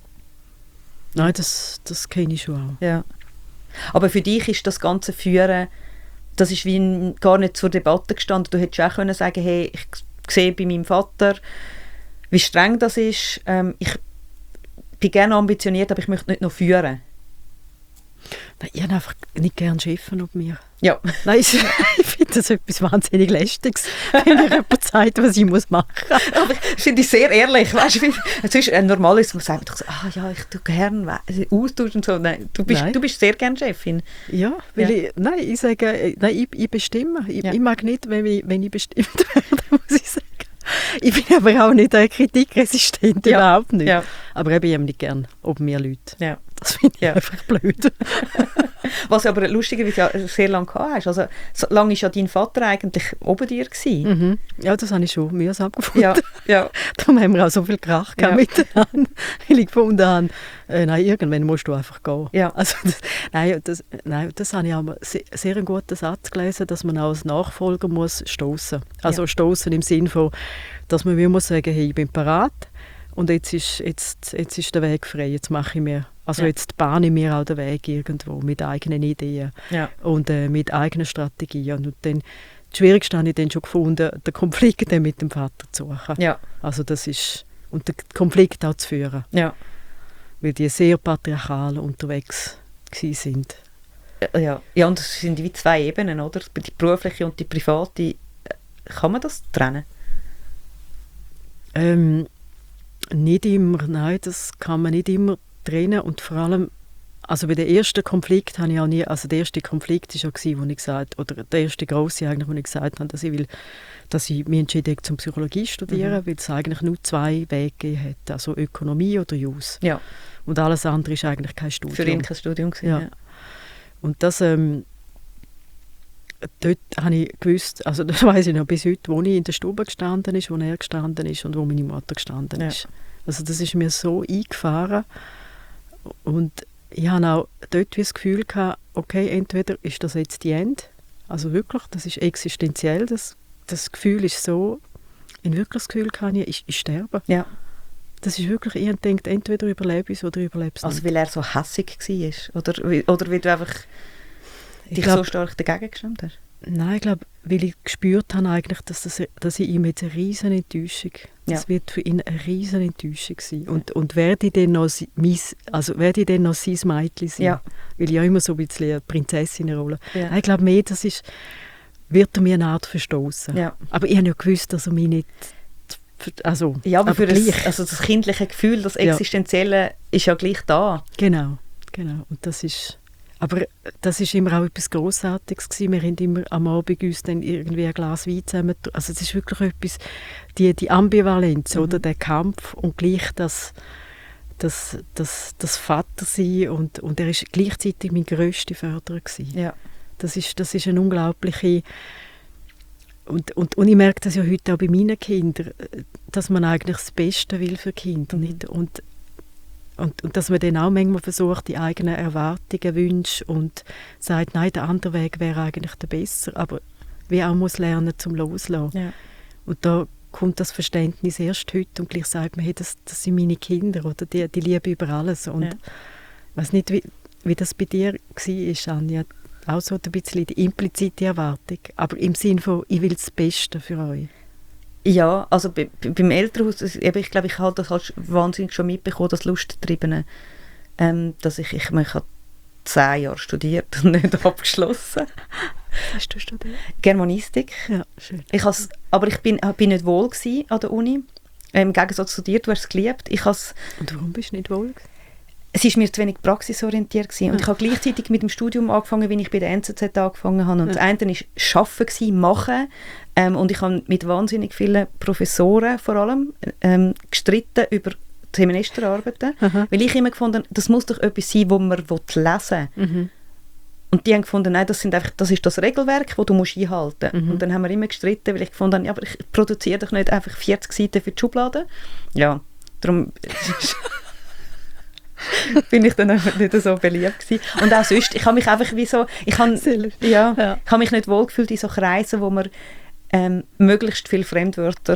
S1: Nein, das, das kenne ich schon auch.
S2: Ja. Aber für dich ist das ganze Führen, das ist wie ein, gar nicht zur Debatte gestanden. Du hättest auch können sagen, hey, ich sehe bei meinem Vater, wie streng das ist. Ähm, ich bin gerne ambitioniert, aber ich möchte nicht noch führen.
S1: Nein, ich habe einfach nicht gerne Chefen auf mir.
S2: Ja.
S1: Nein, ich, ich finde das etwas wahnsinnig Lästiges, wenn mir jemand sagt, was ich muss machen muss.
S2: Aber ich finde es sehr ehrlich. Weißt du, es ist ein normales, man sagt doch so, ah ja, ich tue gerne austauschen und so. Nein, du bist, nein. Du bist sehr gerne Chefin.
S1: Ja, weil ja. Ich, nein, ich sage, nein, ich, ich bestimme. Ich, ja. ich mag nicht, wenn ich, wenn ich bestimmt werde, muss ich sagen. Ich bin aber auch nicht äh, kritikresistent, ja. überhaupt nicht. Ja. Aber eben, ich habe nicht gerne ob mir Leute.
S2: Ja.
S1: Das finde ich
S2: ja.
S1: einfach blöd.
S2: Was aber lustigerweise ja sehr lange gehabt hast. Also, so lange war ja dein Vater eigentlich oben dir gewesen.
S1: Mhm. Ja, das habe ich schon mühsam gefunden.
S2: Ja. Ja.
S1: Darum haben wir auch so viel Krach ja. miteinander, weil ich gefunden habe, äh, nein, irgendwann musst du einfach gehen.
S2: Ja.
S1: Also, das, nein, das, nein, das habe ich auch sehr, sehr einen guten Satz gelesen, dass man auch als Nachfolger muss stossen. Also ja. stossen im Sinn von, dass man wie muss sagen, hey, ich bin parat und jetzt ist, jetzt, jetzt ist der Weg frei, jetzt mache ich mir, also ja. jetzt bahne ich mir auch den Weg irgendwo mit eigenen Ideen
S2: ja.
S1: und äh, mit eigenen Strategien. Und dann, das Schwierigste habe ich dann schon gefunden, den Konflikt dann mit dem Vater zu suchen.
S2: Ja.
S1: Also das ist, und den Konflikt auch zu führen.
S2: Ja.
S1: Weil die sehr patriarchal unterwegs sind.
S2: Ja. Ja, und es sind wie zwei Ebenen, oder? Die berufliche und die private. Kann man das trennen?
S1: Ähm, nicht immer, nein, das kann man nicht immer trennen und vor allem, also bei dem ersten Konflikt habe ich auch nie, also der erste Konflikt war ja, wo ich gesagt, oder der erste grosse eigentlich, wo ich gesagt habe, dass ich will, dass ich mich entschieden habe, zum Psychologie studieren, mhm. weil es eigentlich nur zwei Wege gegeben hat, also Ökonomie oder Jus.
S2: Ja.
S1: Und alles andere ist eigentlich kein Studium.
S2: Für ihn kein Studium gewesen,
S1: ja.
S2: ja.
S1: Und das, ähm, dort habe ich gewusst, also das weiss ich noch bis heute, wo ich in der Stube gestanden ist, wo er gestanden ist und wo meine Mutter gestanden ja. ist. Also das ist mir so eingefahren und ich habe auch dort wie das Gefühl gehabt, okay, entweder ist das jetzt die Ende, also wirklich, das ist existenziell, das, das Gefühl ist so, ich wirklich das Gefühl gehabt, ich, ich sterbe.
S2: Ja.
S1: Das ist wirklich, ich denke, entweder überlebe ich es oder überlebe es nicht.
S2: Also weil er so hässig war? Oder, oder weil du einfach dich glaub, so stark dagegen gestimmt hast?
S1: Nein, ich glaube, weil ich gespürt habe eigentlich, dass, das, dass ich ihm jetzt eine riesen Enttäuschung, ja. das wird für ihn eine riesen Enttäuschung sein. Und, und werde ich dann noch, mein, also werde ich dann noch sein Mädchen sein?
S2: Ja.
S1: Weil ich ja immer so ein bisschen eine Prinzessin-Rolle.
S2: Ja.
S1: Nein, ich glaube mehr, das ist, wird er mir eine Art verstoßen.
S2: Ja.
S1: Aber ich habe ja gewusst, dass er mich nicht Also,
S3: ja, aber, aber für
S1: gleich.
S3: Das, also das kindliche Gefühl, das Existenzielle, ja. ist ja gleich da.
S1: Genau, genau. Und das ist, aber das ist immer auch etwas Grossartiges gewesen. Wir haben immer am Abend uns dann irgendwie ein Glas Wein zusammen. Also es ist wirklich etwas, die, die Ambivalenz, mhm. oder der Kampf und gleich das, das, das, das Vatersein und, und er ist gleichzeitig mein grösster Förderer gewesen. Ja. Das ist, das ist eine unglaubliche... Und, und, und ich merke das ja heute auch bei meinen Kindern, dass man eigentlich das Beste will für Kinder. Mhm. Nicht? Und, und, und dass man dann auch manchmal versucht, die eigenen Erwartungen, Wünsche und sagt, nein, der andere Weg wäre eigentlich der bessere. Aber wie auch muss lernen zum Loslassen. Ja. Und da kommt das Verständnis erst heute und gleich sagt man, hey, das, das sind meine Kinder, oder? Die, die liebe über alles. Und ja. ich weiss nicht, wie, wie das bei dir war, Anja. Auch so ein bisschen die implizite Erwartung, aber im Sinne von, ich will das Beste für euch.
S3: Ja, also bei, beim Elternhaus, ich glaube, ich habe das halt wahnsinnig schon mitbekommen, das Lusttriebene, ähm, dass ich, ich, ich habe zehn Jahre studiert und nicht abgeschlossen.
S1: Was hast du studiert?
S3: Germanistik.
S1: Ja, schön.
S3: Ich has, aber ich bin, bin nicht wohl gewesen an der Uni. Im Gegensatz zu dir, du hast es geliebt. Ich has,
S1: und warum bist du nicht wohl gewesen?
S3: Es war mir zu wenig praxisorientiert gewesen. Und ja. ich habe gleichzeitig mit dem Studium angefangen, wie ich bei der N Z Z angefangen habe. Und ja. das eine war Arbeiten, Machen. Ähm, und ich habe mit wahnsinnig vielen Professoren vor allem ähm, gestritten über Semesterarbeiten. Aha. Weil ich immer gefunden habe, das muss doch etwas sein, das man lesen will. Mhm. Und die haben gefunden, nein, das, sind einfach, das ist das Regelwerk, das du musst einhalten musst. Mhm. Und dann haben wir immer gestritten, weil ich gefunden habe, ja, aber ich produziere doch nicht einfach vierzig Seiten für die Schublade. Ja, darum... bin ich dann einfach nicht so beliebt gewesen. Und auch sonst, ich habe mich einfach wie so, ich habe, ja, ja. ich habe mich nicht wohlgefühlt in so Kreisen, wo man ähm, möglichst viele Fremdwörter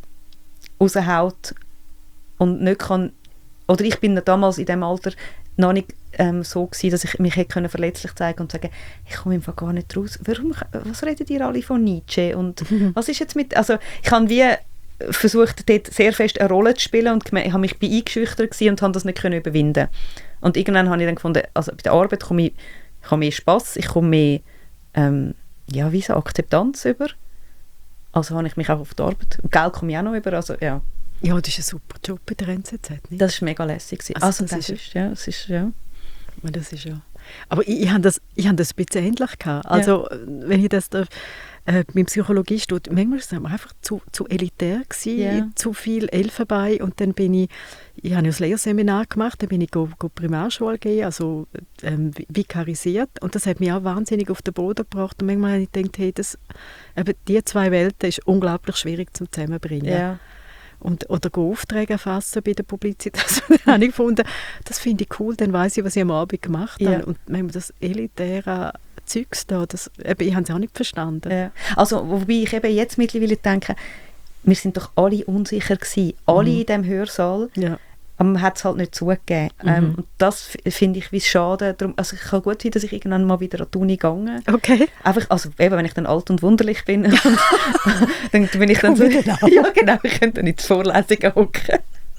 S3: raushaut und nicht kann, oder ich bin damals in diesem Alter noch nicht ähm, so gewesen, dass ich mich hätte können verletzlich zeigen und sagen, ich komme einfach gar nicht raus. Warum, was redet ihr alle von Nietzsche? Und mhm. was ist jetzt mit, also ich habe wie versucht, dort sehr fest eine Rolle zu spielen und ich habe mich bei eingeschüchtert gewesen und habe das nicht können überwinden. Und irgendwann habe ich dann gefunden, also bei der Arbeit komme ich, ich habe mehr Spass, ich komme mehr ähm, ja, wie so Akzeptanz über. Also habe ich mich auch auf die Arbeit, und Geld komme ich auch noch über, also ja.
S1: Ja, das ist ein super Job bei der N Z Z, nicht?
S3: Das war mega lässig. Also, also das, das ist, ist, ja, das ist, ja.
S1: Das ist ja. Aber ich, ich habe das, ich habe das ein bisschen ähnlich gehabt. Also, ja. wenn ich das da Äh, mein Psychologie steht, manchmal war es einfach zu, zu elitär gewesen, yeah. zu viel Elfenbein und dann bin ich, ich habe ja das Lehrseminar gemacht, dann bin ich go, go Primarschule gehen, also ähm, vikarisiert und das hat mich auch wahnsinnig auf den Boden gebracht und manchmal habe ich gedacht, hey, das, eben die zwei Welten ist unglaublich schwierig zum Zusammenbringen. Yeah. Und, oder Aufträge erfassen bei der Publizität. Also, dann habe ich gefunden, das finde ich cool, dann weiss ich, was ich am Abend gemacht habe. Yeah. Und manchmal das elitäre Zeugs da, das, eben, ich habe es auch nicht verstanden. Ja.
S3: Also, wobei ich eben jetzt mittlerweile denke, wir sind doch alle unsicher gewesen, alle mhm. in diesem Hörsaal, ja. aber man hat es halt nicht zugegeben. Mhm. Ähm, und das finde ich wie schade. Darum, also ich kann gut sein, dass ich irgendwann mal wieder an die Uni gehe.
S1: Okay.
S3: Einfach, also eben, wenn ich dann alt und wunderlich bin, und, dann bin ich dann so, ja genau, ich könnte dann in die Vorlesungen hocken.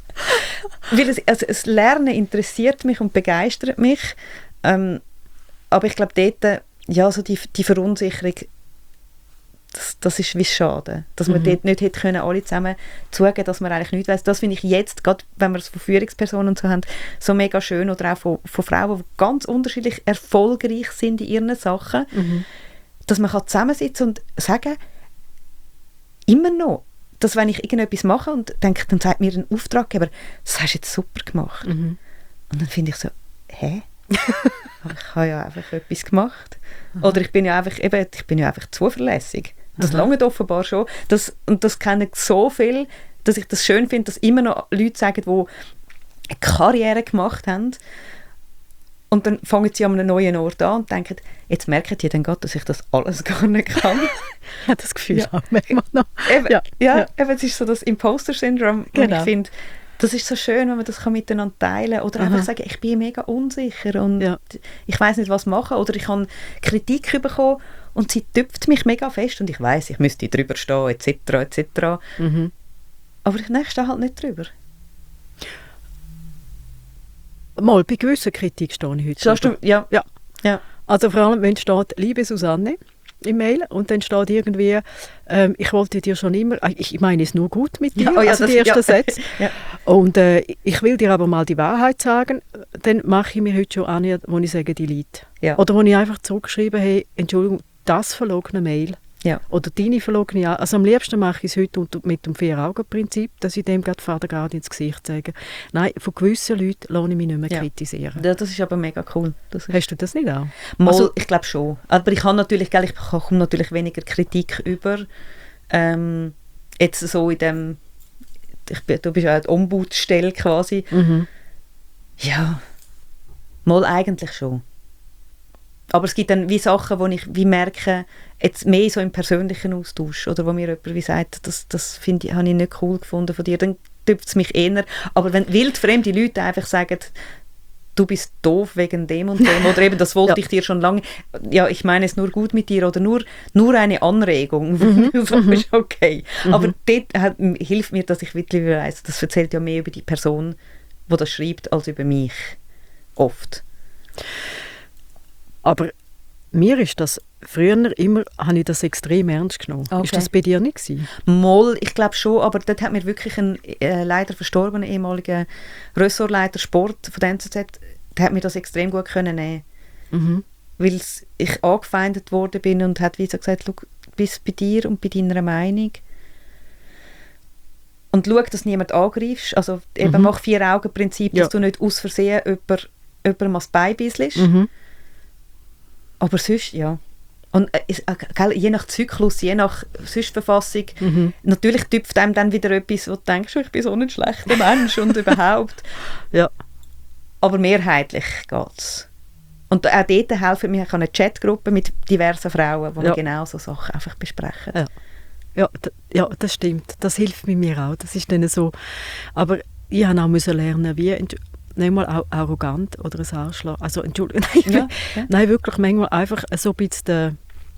S3: Weil es, also das Lernen interessiert mich und begeistert mich, ähm, aber ich glaube dort, ja, so die, die Verunsicherung, das, das ist wie schade, dass mhm. man dort nicht hätte können, alle zusammen zugeben, dass man eigentlich nichts weiss. Das finde ich jetzt, gerade wenn wir es von Führungspersonen und so haben, so mega schön, oder auch von, von Frauen, die ganz unterschiedlich erfolgreich sind in ihren Sachen, mhm. dass man kann zusammensitzen und sagen, immer noch, dass wenn ich irgendetwas mache und denke, dann sagt mir ein Auftraggeber, das hast du jetzt super gemacht. Mhm. Und dann finde ich so, hä? Aber ich habe ja einfach etwas gemacht. Aha. Oder ich bin ja einfach, eben, ich bin ja einfach zuverlässig. Das lange offenbar schon. Das, und das kennen so viel, dass ich das schön finde, dass immer noch Leute sagen, die eine Karriere gemacht haben und dann fangen sie an einem neuen Ort an und denken, jetzt merken die dann gerade, dass ich das alles gar nicht kann.
S1: Ich habe das Gefühl, ja. auch manchmal noch.
S3: Eben, ja, ja, ja. Eben, es ist so das Imposter-Syndrom, genau. Ich finde, das ist so schön, wenn man das miteinander teilen kann. Oder Aha. einfach sagen, ich bin mega unsicher und ja. ich weiss nicht, was machen. Oder ich habe Kritik bekommen und sie tüpft mich mega fest und ich weiss, ich müsste drüber stehen, et cetera et cetera. Mhm. Aber ich stehe halt nicht drüber.
S1: Mal, bei gewisser Kritik stehe ich heute
S3: drüber. Du, ja. Ja. Ja.
S1: Also vor allem, wenn steht, liebe Susanne, im Mail und dann steht irgendwie, ähm, ich wollte dir schon immer, ich meine es nur gut mit dir,
S3: ja, oh ja,
S1: also
S3: das,
S1: die ersten
S3: ja.
S1: Sätze.
S3: ja.
S1: Und äh, ich will dir aber mal die Wahrheit sagen, dann mache ich mir heute schon an, wo ich sage, delete.
S3: Ja.
S1: Oder wo ich einfach zurückschreibe, hey, Entschuldigung, das verlogene Mail.
S3: Ja.
S1: Oder deine verlogene An- Also am liebsten mache ich es heute unter, mit dem Vier-Augen-Prinzip, dass ich dem gerade Vater gerade ins Gesicht sage. Nein, von gewissen Leuten lasse ich mich nicht mehr
S3: Ja.
S1: kritisieren.
S3: Ja, das ist aber mega cool. Das ist
S1: Hast du das nicht auch?
S3: Mal,
S1: Also-
S3: ich glaube schon. Aber ich habe natürlich, gell, ich bekomme natürlich weniger Kritik über. Ähm, jetzt so in dem, ich bin, du bist ja eine Ombudsstelle quasi.
S1: Mhm.
S3: Ja, mal eigentlich schon. Aber es gibt dann wie Sachen, wo ich wie merke, jetzt mehr so im persönlichen Austausch, oder wo mir jemand wie sagt, das, das finde ich, habe ich nicht cool gefunden von dir, dann tüpft es mich eher. Aber wenn wildfremde Leute einfach sagen, du bist doof wegen dem und dem, oder eben, das wollte
S1: Ja.
S3: ich dir schon lange, ja, ich meine es nur gut mit dir, oder nur, nur eine Anregung,
S1: Mhm.
S3: das ist okay.
S1: Mhm.
S3: Aber dort hat, hilft mir, dass ich wirklich weiss, das erzählt ja mehr über die Person, die das schreibt, als über mich. Oft.
S1: Aber mir ist das, früher immer, habe ich das extrem ernst genommen.
S3: Okay.
S1: Ist das bei dir nicht gewesen?
S3: Moll, ich glaube schon, aber dort hat mir wirklich ein äh, leider verstorbener ehemaliger Ressortleiter Sport von der N Z Z, der hat mir das extrem gut können nehmen,
S1: Mhm.
S3: weil ich angefeindet worden bin und hat wie so gesagt, schau, bist bei dir und bei deiner Meinung und schau, dass niemand angreifst, also eben
S1: Mhm.
S3: mach Vier-Augen-Prinzip, dass
S1: Ja.
S3: du nicht aus Versehen jemand, jemandem ans Bein bisselst.
S1: Mhm.
S3: Aber sonst, ja. Und äh, es- äh, gell, je nach Zyklus, je nach Sonstverfassung,
S1: Mhm.
S3: natürlich tüpft einem dann wieder etwas, wo du denkst, ich bin so ein schlechter Mensch und überhaupt.
S1: Ja.
S3: Aber mehrheitlich geht es. Und auch dort helfen mir, ich habe eine Chatgruppe mit diversen Frauen, wo
S1: Ja.
S3: wir genau so Sachen einfach besprechen.
S1: Ja. Ja, d- ja, das stimmt. Das hilft mit mir auch. Das ist dann so. Aber ich habe auch müssen lernen, wie entsch- nicht mal au- arrogant oder ein Arschloch. Also Entschuldigung, nein,
S3: Ja, ja.
S1: nein, wirklich manchmal einfach so ein bisschen den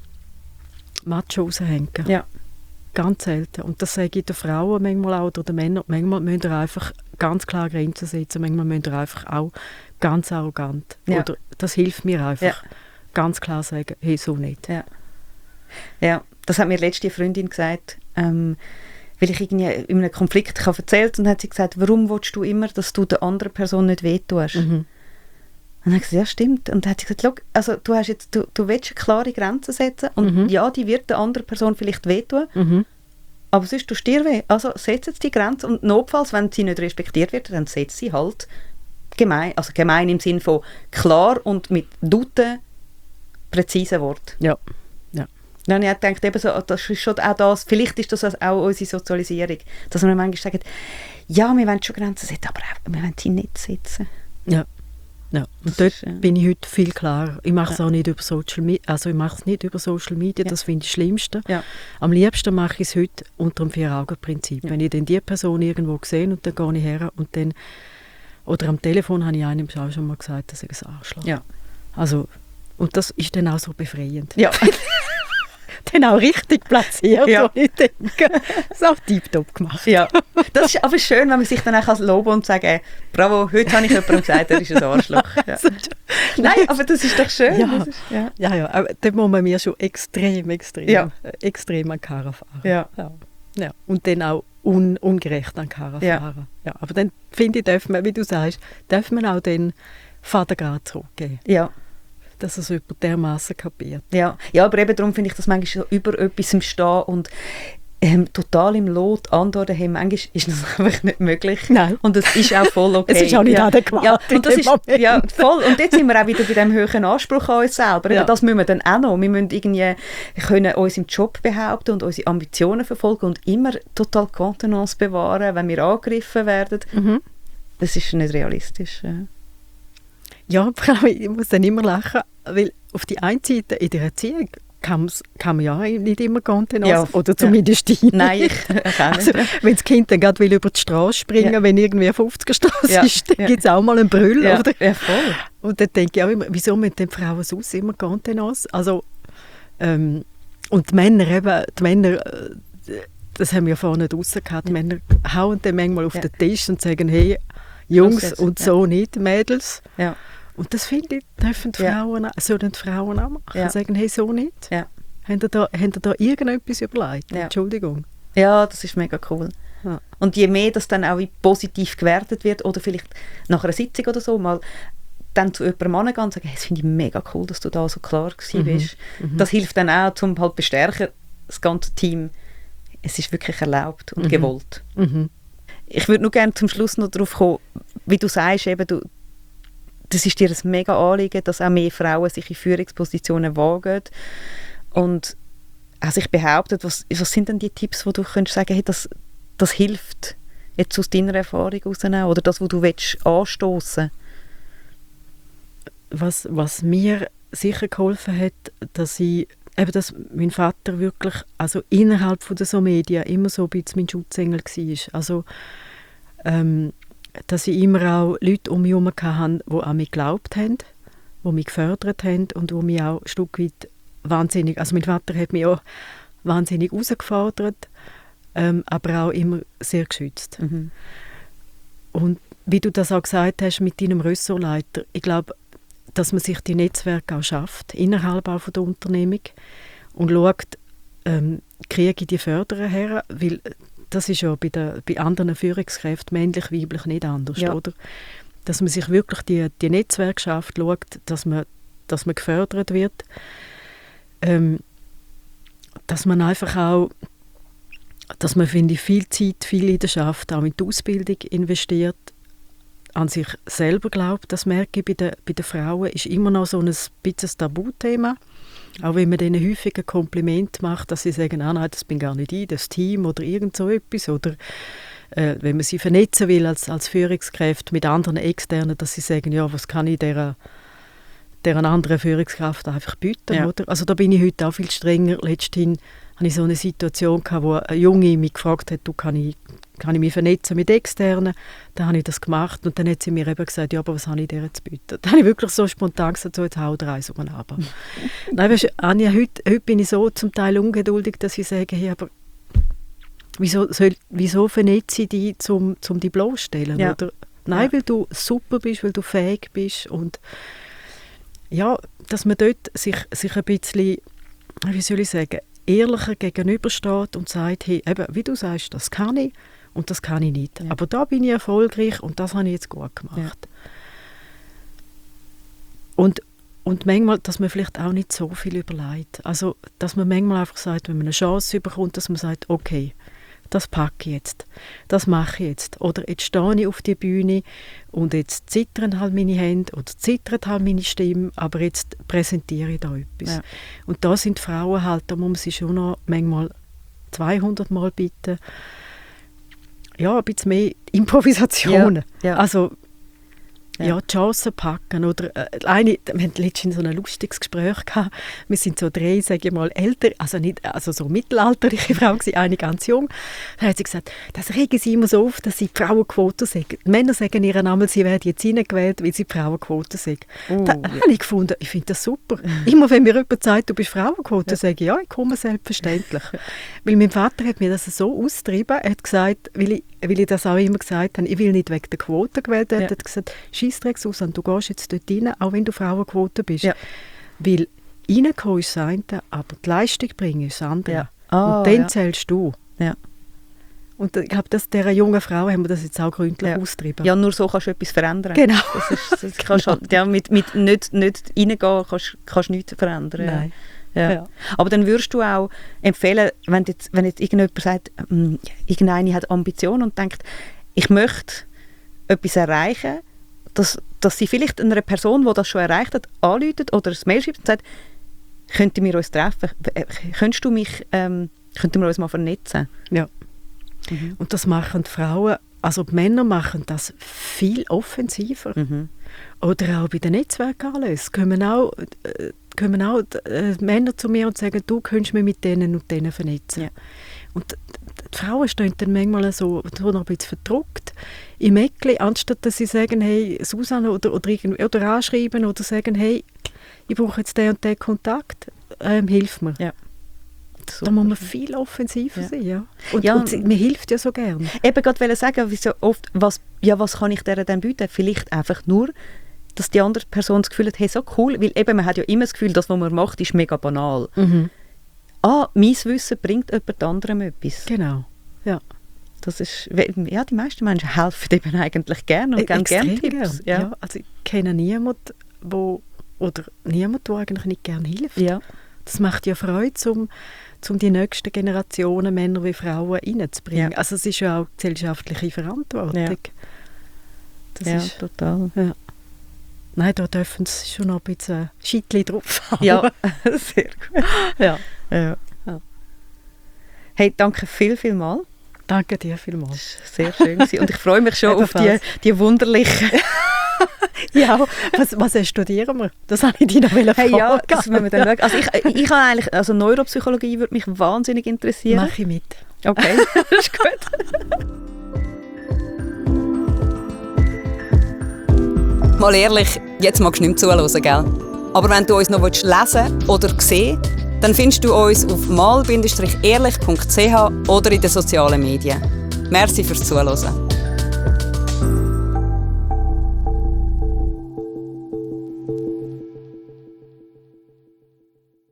S1: Macho raushängen.
S3: Ja.
S1: Ganz selten. Und das sage ich den Frauen manchmal auch oder den Männern. Manchmal müssen ihr einfach ganz klar Grenzen setzen. Manchmal müsst ihr einfach auch ganz arrogant.
S3: Ja.
S1: Oder das hilft mir einfach.
S3: Ja.
S1: Ganz klar sagen, hey, so nicht.
S3: Ja. Ja, das hat mir letzte Freundin gesagt, ähm, weil ich irgendwie in einem Konflikt ich habe erzählt und hat sie gesagt, warum willst du immer, dass du der anderen Person nicht wehtust?
S1: Mhm.
S3: Und dann habe ich gesagt, ja stimmt. Und dann hat sie gesagt, schau, also du, hast jetzt, du, du willst eine klare Grenze setzen und
S1: Mhm.
S3: ja, die wird der anderen Person vielleicht wehtun,
S1: Mhm.
S3: aber sonst tust du dir weh. Also setz jetzt die Grenze und notfalls, wenn sie nicht respektiert wird, dann setz sie halt gemein, also gemein im Sinn von klar und mit guten, präzisen Worten.
S1: Ja. Ja.
S3: Dann habe ich gedacht, eben so, das ist schon auch das, vielleicht ist das auch unsere Sozialisierung, dass wir manchmal sagen, ja, wir wollen schon Grenzen setzen, aber auch, wir wollen sie nicht setzen.
S1: Ja. Ja. Und
S3: Das
S1: dort
S3: ist, äh,
S1: bin ich heute viel klarer. Ich mache es
S3: Ja.
S1: auch nicht über Social Media. Also ich mache es nicht über Social Media,
S3: Ja.
S1: das finde ich das Schlimmste.
S3: Ja.
S1: Am liebsten mache ich es heute unter dem Vier-Augen-Prinzip.
S3: Ja.
S1: Wenn ich dann die Person irgendwo sehe und dann gehe ich her und dann, oder am Telefon habe ich einem auch schon mal gesagt, dass ich ein Arschloch.
S3: Ja.
S1: Also, und das ist dann auch so befreiend.
S3: Ja.
S1: Dann auch richtig platziert,
S3: Ja.
S1: wo ich denke, das ist auch tiptop gemacht.
S3: Ja, das ist aber schön, wenn man sich dann auch loben und sagen, bravo, heute habe ich jemandem gesagt, er ist ein Arschloch. Ja. Nein, aber das ist doch schön.
S1: Ja.
S3: Das ist, ja.
S1: Ja, ja, aber da muss man mir schon extrem, extrem,
S3: Ja.
S1: äh, extrem an die Karre fahren.
S3: Ja.
S1: Ja. Ja. Und dann auch un, ungerecht an die Karre
S3: Ja.
S1: fahren. Ja. Aber dann finde ich, darf man, wie du sagst, darf man auch den Vater gerade zurückgeben.
S3: Ja.
S1: Dass es jemand dermaßen kapiert.
S3: Ja. Ja, aber eben darum finde ich, dass manchmal so über etwas im Stehen und ähm, total im Lot antworten haben, manchmal ist das einfach nicht möglich.
S1: Nein.
S3: Und es ist auch voll okay.
S1: Es ist auch nicht
S3: ja.
S1: adäquat
S3: Ja,
S1: in
S3: und das
S1: dem
S3: ist,
S1: Moment.
S3: ja, voll. Und jetzt sind wir auch wieder bei dem hohen Anspruch an uns selber.
S1: Ja.
S3: Eben, das müssen wir dann auch noch. Wir müssen irgendwie können uns im Job behaupten und unsere Ambitionen verfolgen und immer total Kontenance bewahren, wenn wir angegriffen werden.
S1: Mhm.
S3: Das ist nicht realistisch. Ja.
S1: Ja, vor allem, ich muss dann immer lachen, weil auf die einen Seite in der Erziehung kann, kann man ja nicht immer Kontenance,
S3: Ja,
S1: oder zumindest ich
S3: Nein,
S1: nicht.
S3: ich kann
S1: Also,
S3: nicht.
S1: wenn das Kind dann gerade will über die Straße springen,
S3: Ja.
S1: wenn irgendwie eine fünfziger-Straße
S3: Ja,
S1: ist, dann
S3: ja.
S1: gibt es auch mal einen Brüll.
S3: Ja,
S1: Oder?
S3: ja, voll.
S1: Und dann denke ich auch immer, wieso müssen die Frauen sonst immer Kontenance? Also, ähm, und die Männer eben, die Männer, äh, das haben wir vorne draussen gehabt, die Männer hauen dann manchmal auf
S3: Ja.
S1: den Tisch und sagen, hey, Jungs
S3: jetzt,
S1: und
S3: ja.
S1: so nicht, Mädels.
S3: Ja.
S1: Und das finde ich, dürfen die
S3: Ja.
S1: Frauen, auch- sollen die Frauen auch machen.
S3: Ja.
S1: Sagen, hey, so nicht.
S3: Ja.
S1: Habt ihr da, habt ihr da irgendetwas überlegt?
S3: Ja.
S1: Entschuldigung.
S3: Ja, das ist mega cool.
S1: Ja.
S3: Und je mehr das dann auch wie positiv gewertet wird oder vielleicht nach einer Sitzung oder so mal dann zu jemandem angehen und sagen, hey, das finde ich mega cool, dass du da so klar gewesen bist. Mhm. Das hilft dann auch, um halt bestärken, das ganze Team, es ist wirklich erlaubt und mhm. gewollt.
S1: Mhm.
S3: Ich würde nur gerne zum Schluss noch darauf kommen, wie du sagst, eben, du, das ist dir ein mega Anliegen, dass auch mehr Frauen sich in Führungspositionen wagen und auch sich behaupten. Was, was sind denn die Tipps, wo du könntest sagen, hey, das, das hilft jetzt aus deiner Erfahrung heraus oder das, was du willst, anstoßen?
S1: Was, was mir sicher geholfen hat, dass ich eben, dass mein Vater wirklich, also innerhalb von den so Medien immer so ein bisschen mein Schutzengel war. Also, ähm, dass ich immer auch Leute um mich herum hatte, die an mich geglaubt haben, die mich gefördert haben und die mich auch ein Stück weit wahnsinnig, also mein Vater hat mich auch wahnsinnig herausgefordert, ähm, aber auch immer sehr geschützt.
S3: Mhm.
S1: Und wie du das auch gesagt hast mit deinem Ressortleiter, ich glaube, dass man sich die Netzwerke auch schafft, innerhalb auch von der Unternehmung und schaut, ähm, kriege ich die Förderer her, weil das ist ja bei, der, bei anderen Führungskräften, männlich, weiblich, nicht anders,
S3: ja.
S1: oder? Dass man sich wirklich die, die Netzwerke schafft, schaut, dass man, dass man gefördert wird, ähm, dass man einfach auch, dass man, finde ich, viel Zeit, viel Leidenschaft auch in die Ausbildung investiert, an sich selber glaubt, das merke ich bei den, bei den Frauen, ist immer noch so ein bisschen ein Tabuthema. Auch wenn man denen häufig ein Kompliment macht, dass sie sagen, ah, nein, das bin gar nicht ich, das Team oder irgend so etwas. Oder äh, wenn man sie vernetzen will als, als Führungskräfte mit anderen Externen, dass sie sagen, ja, was kann ich dieser, dieser anderen Führungskraft einfach bieten.
S3: Ja.
S1: Oder? Also da bin ich heute auch viel strenger. Letzthin hatte ich so eine Situation gehabt, wo eine Junge mich gefragt hat, du, kann ich kann ich mich vernetzen mit Externen. Dann habe ich das gemacht und dann hat sie mir eben gesagt, ja, aber was habe ich dir zu bieten? Dann habe ich wirklich so spontan gesagt, so, jetzt hau dir eins um den Abend. Nein, weißt du, Anja, heute, heute bin ich so zum Teil ungeduldig, dass ich sage, hey, aber wieso, soll, wieso vernetze ich dich, um, um dich bloßzustellen?
S3: Ja.
S1: Oder? Nein,
S3: ja.
S1: weil du super bist, weil du fähig bist und ja, dass man dort sich, sich ein bisschen, wie soll ich sagen, ehrlicher gegenübersteht und sagt, hey, eben, wie du sagst, das kann ich und das kann ich nicht. Ja. Aber da bin ich erfolgreich und das habe ich jetzt gut gemacht. Ja. Und, und manchmal, dass man vielleicht auch nicht so viel überlegt. Also, dass man manchmal einfach sagt, wenn man eine Chance bekommt, dass man sagt, okay, das packe ich jetzt, das mache ich jetzt. Oder jetzt stehe ich auf die Bühne und jetzt zittern halt meine Hände oder zittert halt meine Stimme, aber jetzt präsentiere ich da etwas. Ja. Und da sind Frauen halt, da muss man sie schon noch manchmal zweihundert Mal bitten, ja, ein bisschen mehr Improvisationen.
S3: Ja, ja.
S1: Also, ja.
S3: ja,
S1: die Chancen packen. Oder, äh, eine, wir hatten letztens so ein lustiges Gespräch gehabt. Wir sind so drei, sage ich mal, älter, also, nicht, also so mittelalterliche Frauen, eine ganz jung. Dann hat sie gesagt, das regen sie immer so auf, dass sie die Frauenquote sagen. Die Männer sagen ihren Namen, sie werden jetzt reingewählt, weil sie die Frauenquote sagen. Oh, da ja. habe ich gefunden, ich finde das super. Immer wenn mir jemand sagt, du bist Frauenquote, ja. sage ich, ja, ich komme selbstverständlich. Weil mein Vater hat mir das so austrieben, er hat gesagt, weil ich, weil ich das auch immer gesagt habe, ich will nicht wegen der Quote gewählt werden, ja. hat gesagt, Scheissdreck, Susanne, du gehst jetzt dort rein, auch wenn du Frauenquote bist. Ja. Weil reinkommen ist das eine, aber die Leistung bringen ist das andere.
S3: Ja. Oh,
S1: und dann
S3: ja.
S1: zählst du.
S3: Ja.
S1: Und ich glaube, dieser jungen Frau haben wir das jetzt auch gründlich
S3: ja.
S1: austrieben.
S3: Ja, nur so kannst du etwas verändern.
S1: Genau.
S3: Das ist, das kannst halt, ja, mit, mit nicht, nicht reingehen kannst du nichts verändern.
S1: Nein.
S3: Ja. Ja. Aber dann würdest du auch empfehlen, wenn jetzt, wenn jetzt irgendjemand sagt, ähm, irgendeine hat Ambition und denkt, ich möchte etwas erreichen, dass, dass sie vielleicht einer Person, die das schon erreicht hat, anruft oder ein Mail schreibt und sagt, könnten wir uns treffen? Könntest du mich, ähm, könnten wir uns mal vernetzen?
S1: Ja. Mhm. Und das machen die Frauen, also die Männer machen das viel offensiver. Mhm. Oder auch bei den Netzwerkanlässen kommen auch, äh, kommen auch äh, Männer zu mir und sagen, du könntest mich mit denen und denen vernetzen. Ja. Und die Frauen stehen dann manchmal so, so noch ein bisschen verdruckt im Eckli, anstatt dass sie sagen, hey, Susanne, oder, oder, oder anschreiben oder sagen, hey, ich brauche jetzt den und den Kontakt, ähm, hilf mir. Ja. Da muss man viel offensiver ja. sein. Ja. Und,
S3: ja,
S1: und sie, mir hilft ja so gern.
S3: Eben gerade wollte sagen, wie so oft, was, ja, was kann ich der denn bieten? Vielleicht einfach nur, dass die andere Person das Gefühl hat, hey, so cool, weil eben man hat ja immer das Gefühl, das, was man macht, ist mega banal. Mhm. ah, mein Wissen bringt jemand anderem etwas.
S1: Genau, ja.
S3: Das ist, ja, die meisten Menschen helfen eben eigentlich gerne und geben gerne Tipps.
S1: Ja. Ja, also ich kenne niemanden, wo, oder niemand, der eigentlich nicht gerne hilft.
S3: Ja.
S1: Das macht ja Freude, um, um die nächsten Generationen, Männer wie Frauen, reinzubringen.
S3: Ja.
S1: Also es ist ja auch gesellschaftliche Verantwortung.
S3: Ja,
S1: das
S3: ja
S1: ist,
S3: total.
S1: Ja. Nein, da dürfen sie schon noch ein bisschen Scheitchen drauf haben.
S3: Ja, sehr gut.
S1: Ja.
S3: Ja.
S1: Ja.
S3: Hey, danke viel, viel mal.
S1: Danke dir vielmals.
S3: Das war sehr schön gewesen. Und ich freue mich schon auf die, die wunderlichen...
S1: Ja, was, was studieren wir? Das habe ich dich noch fragen.
S3: Hey, ja, das müssen wir dann schauen. Also ich, ich habe eigentlich, also Neuropsychologie würde mich wahnsinnig interessieren.
S1: Mache ich mit.
S3: Okay, das ist gut.
S2: Mal ehrlich, jetzt magst du nicht mehr zuhören, gell? Aber wenn du uns noch lesen oder sehen willst, dann findest du uns auf mal bindestrich ehrlich punkt c h oder in den sozialen Medien. Merci fürs Zuhören.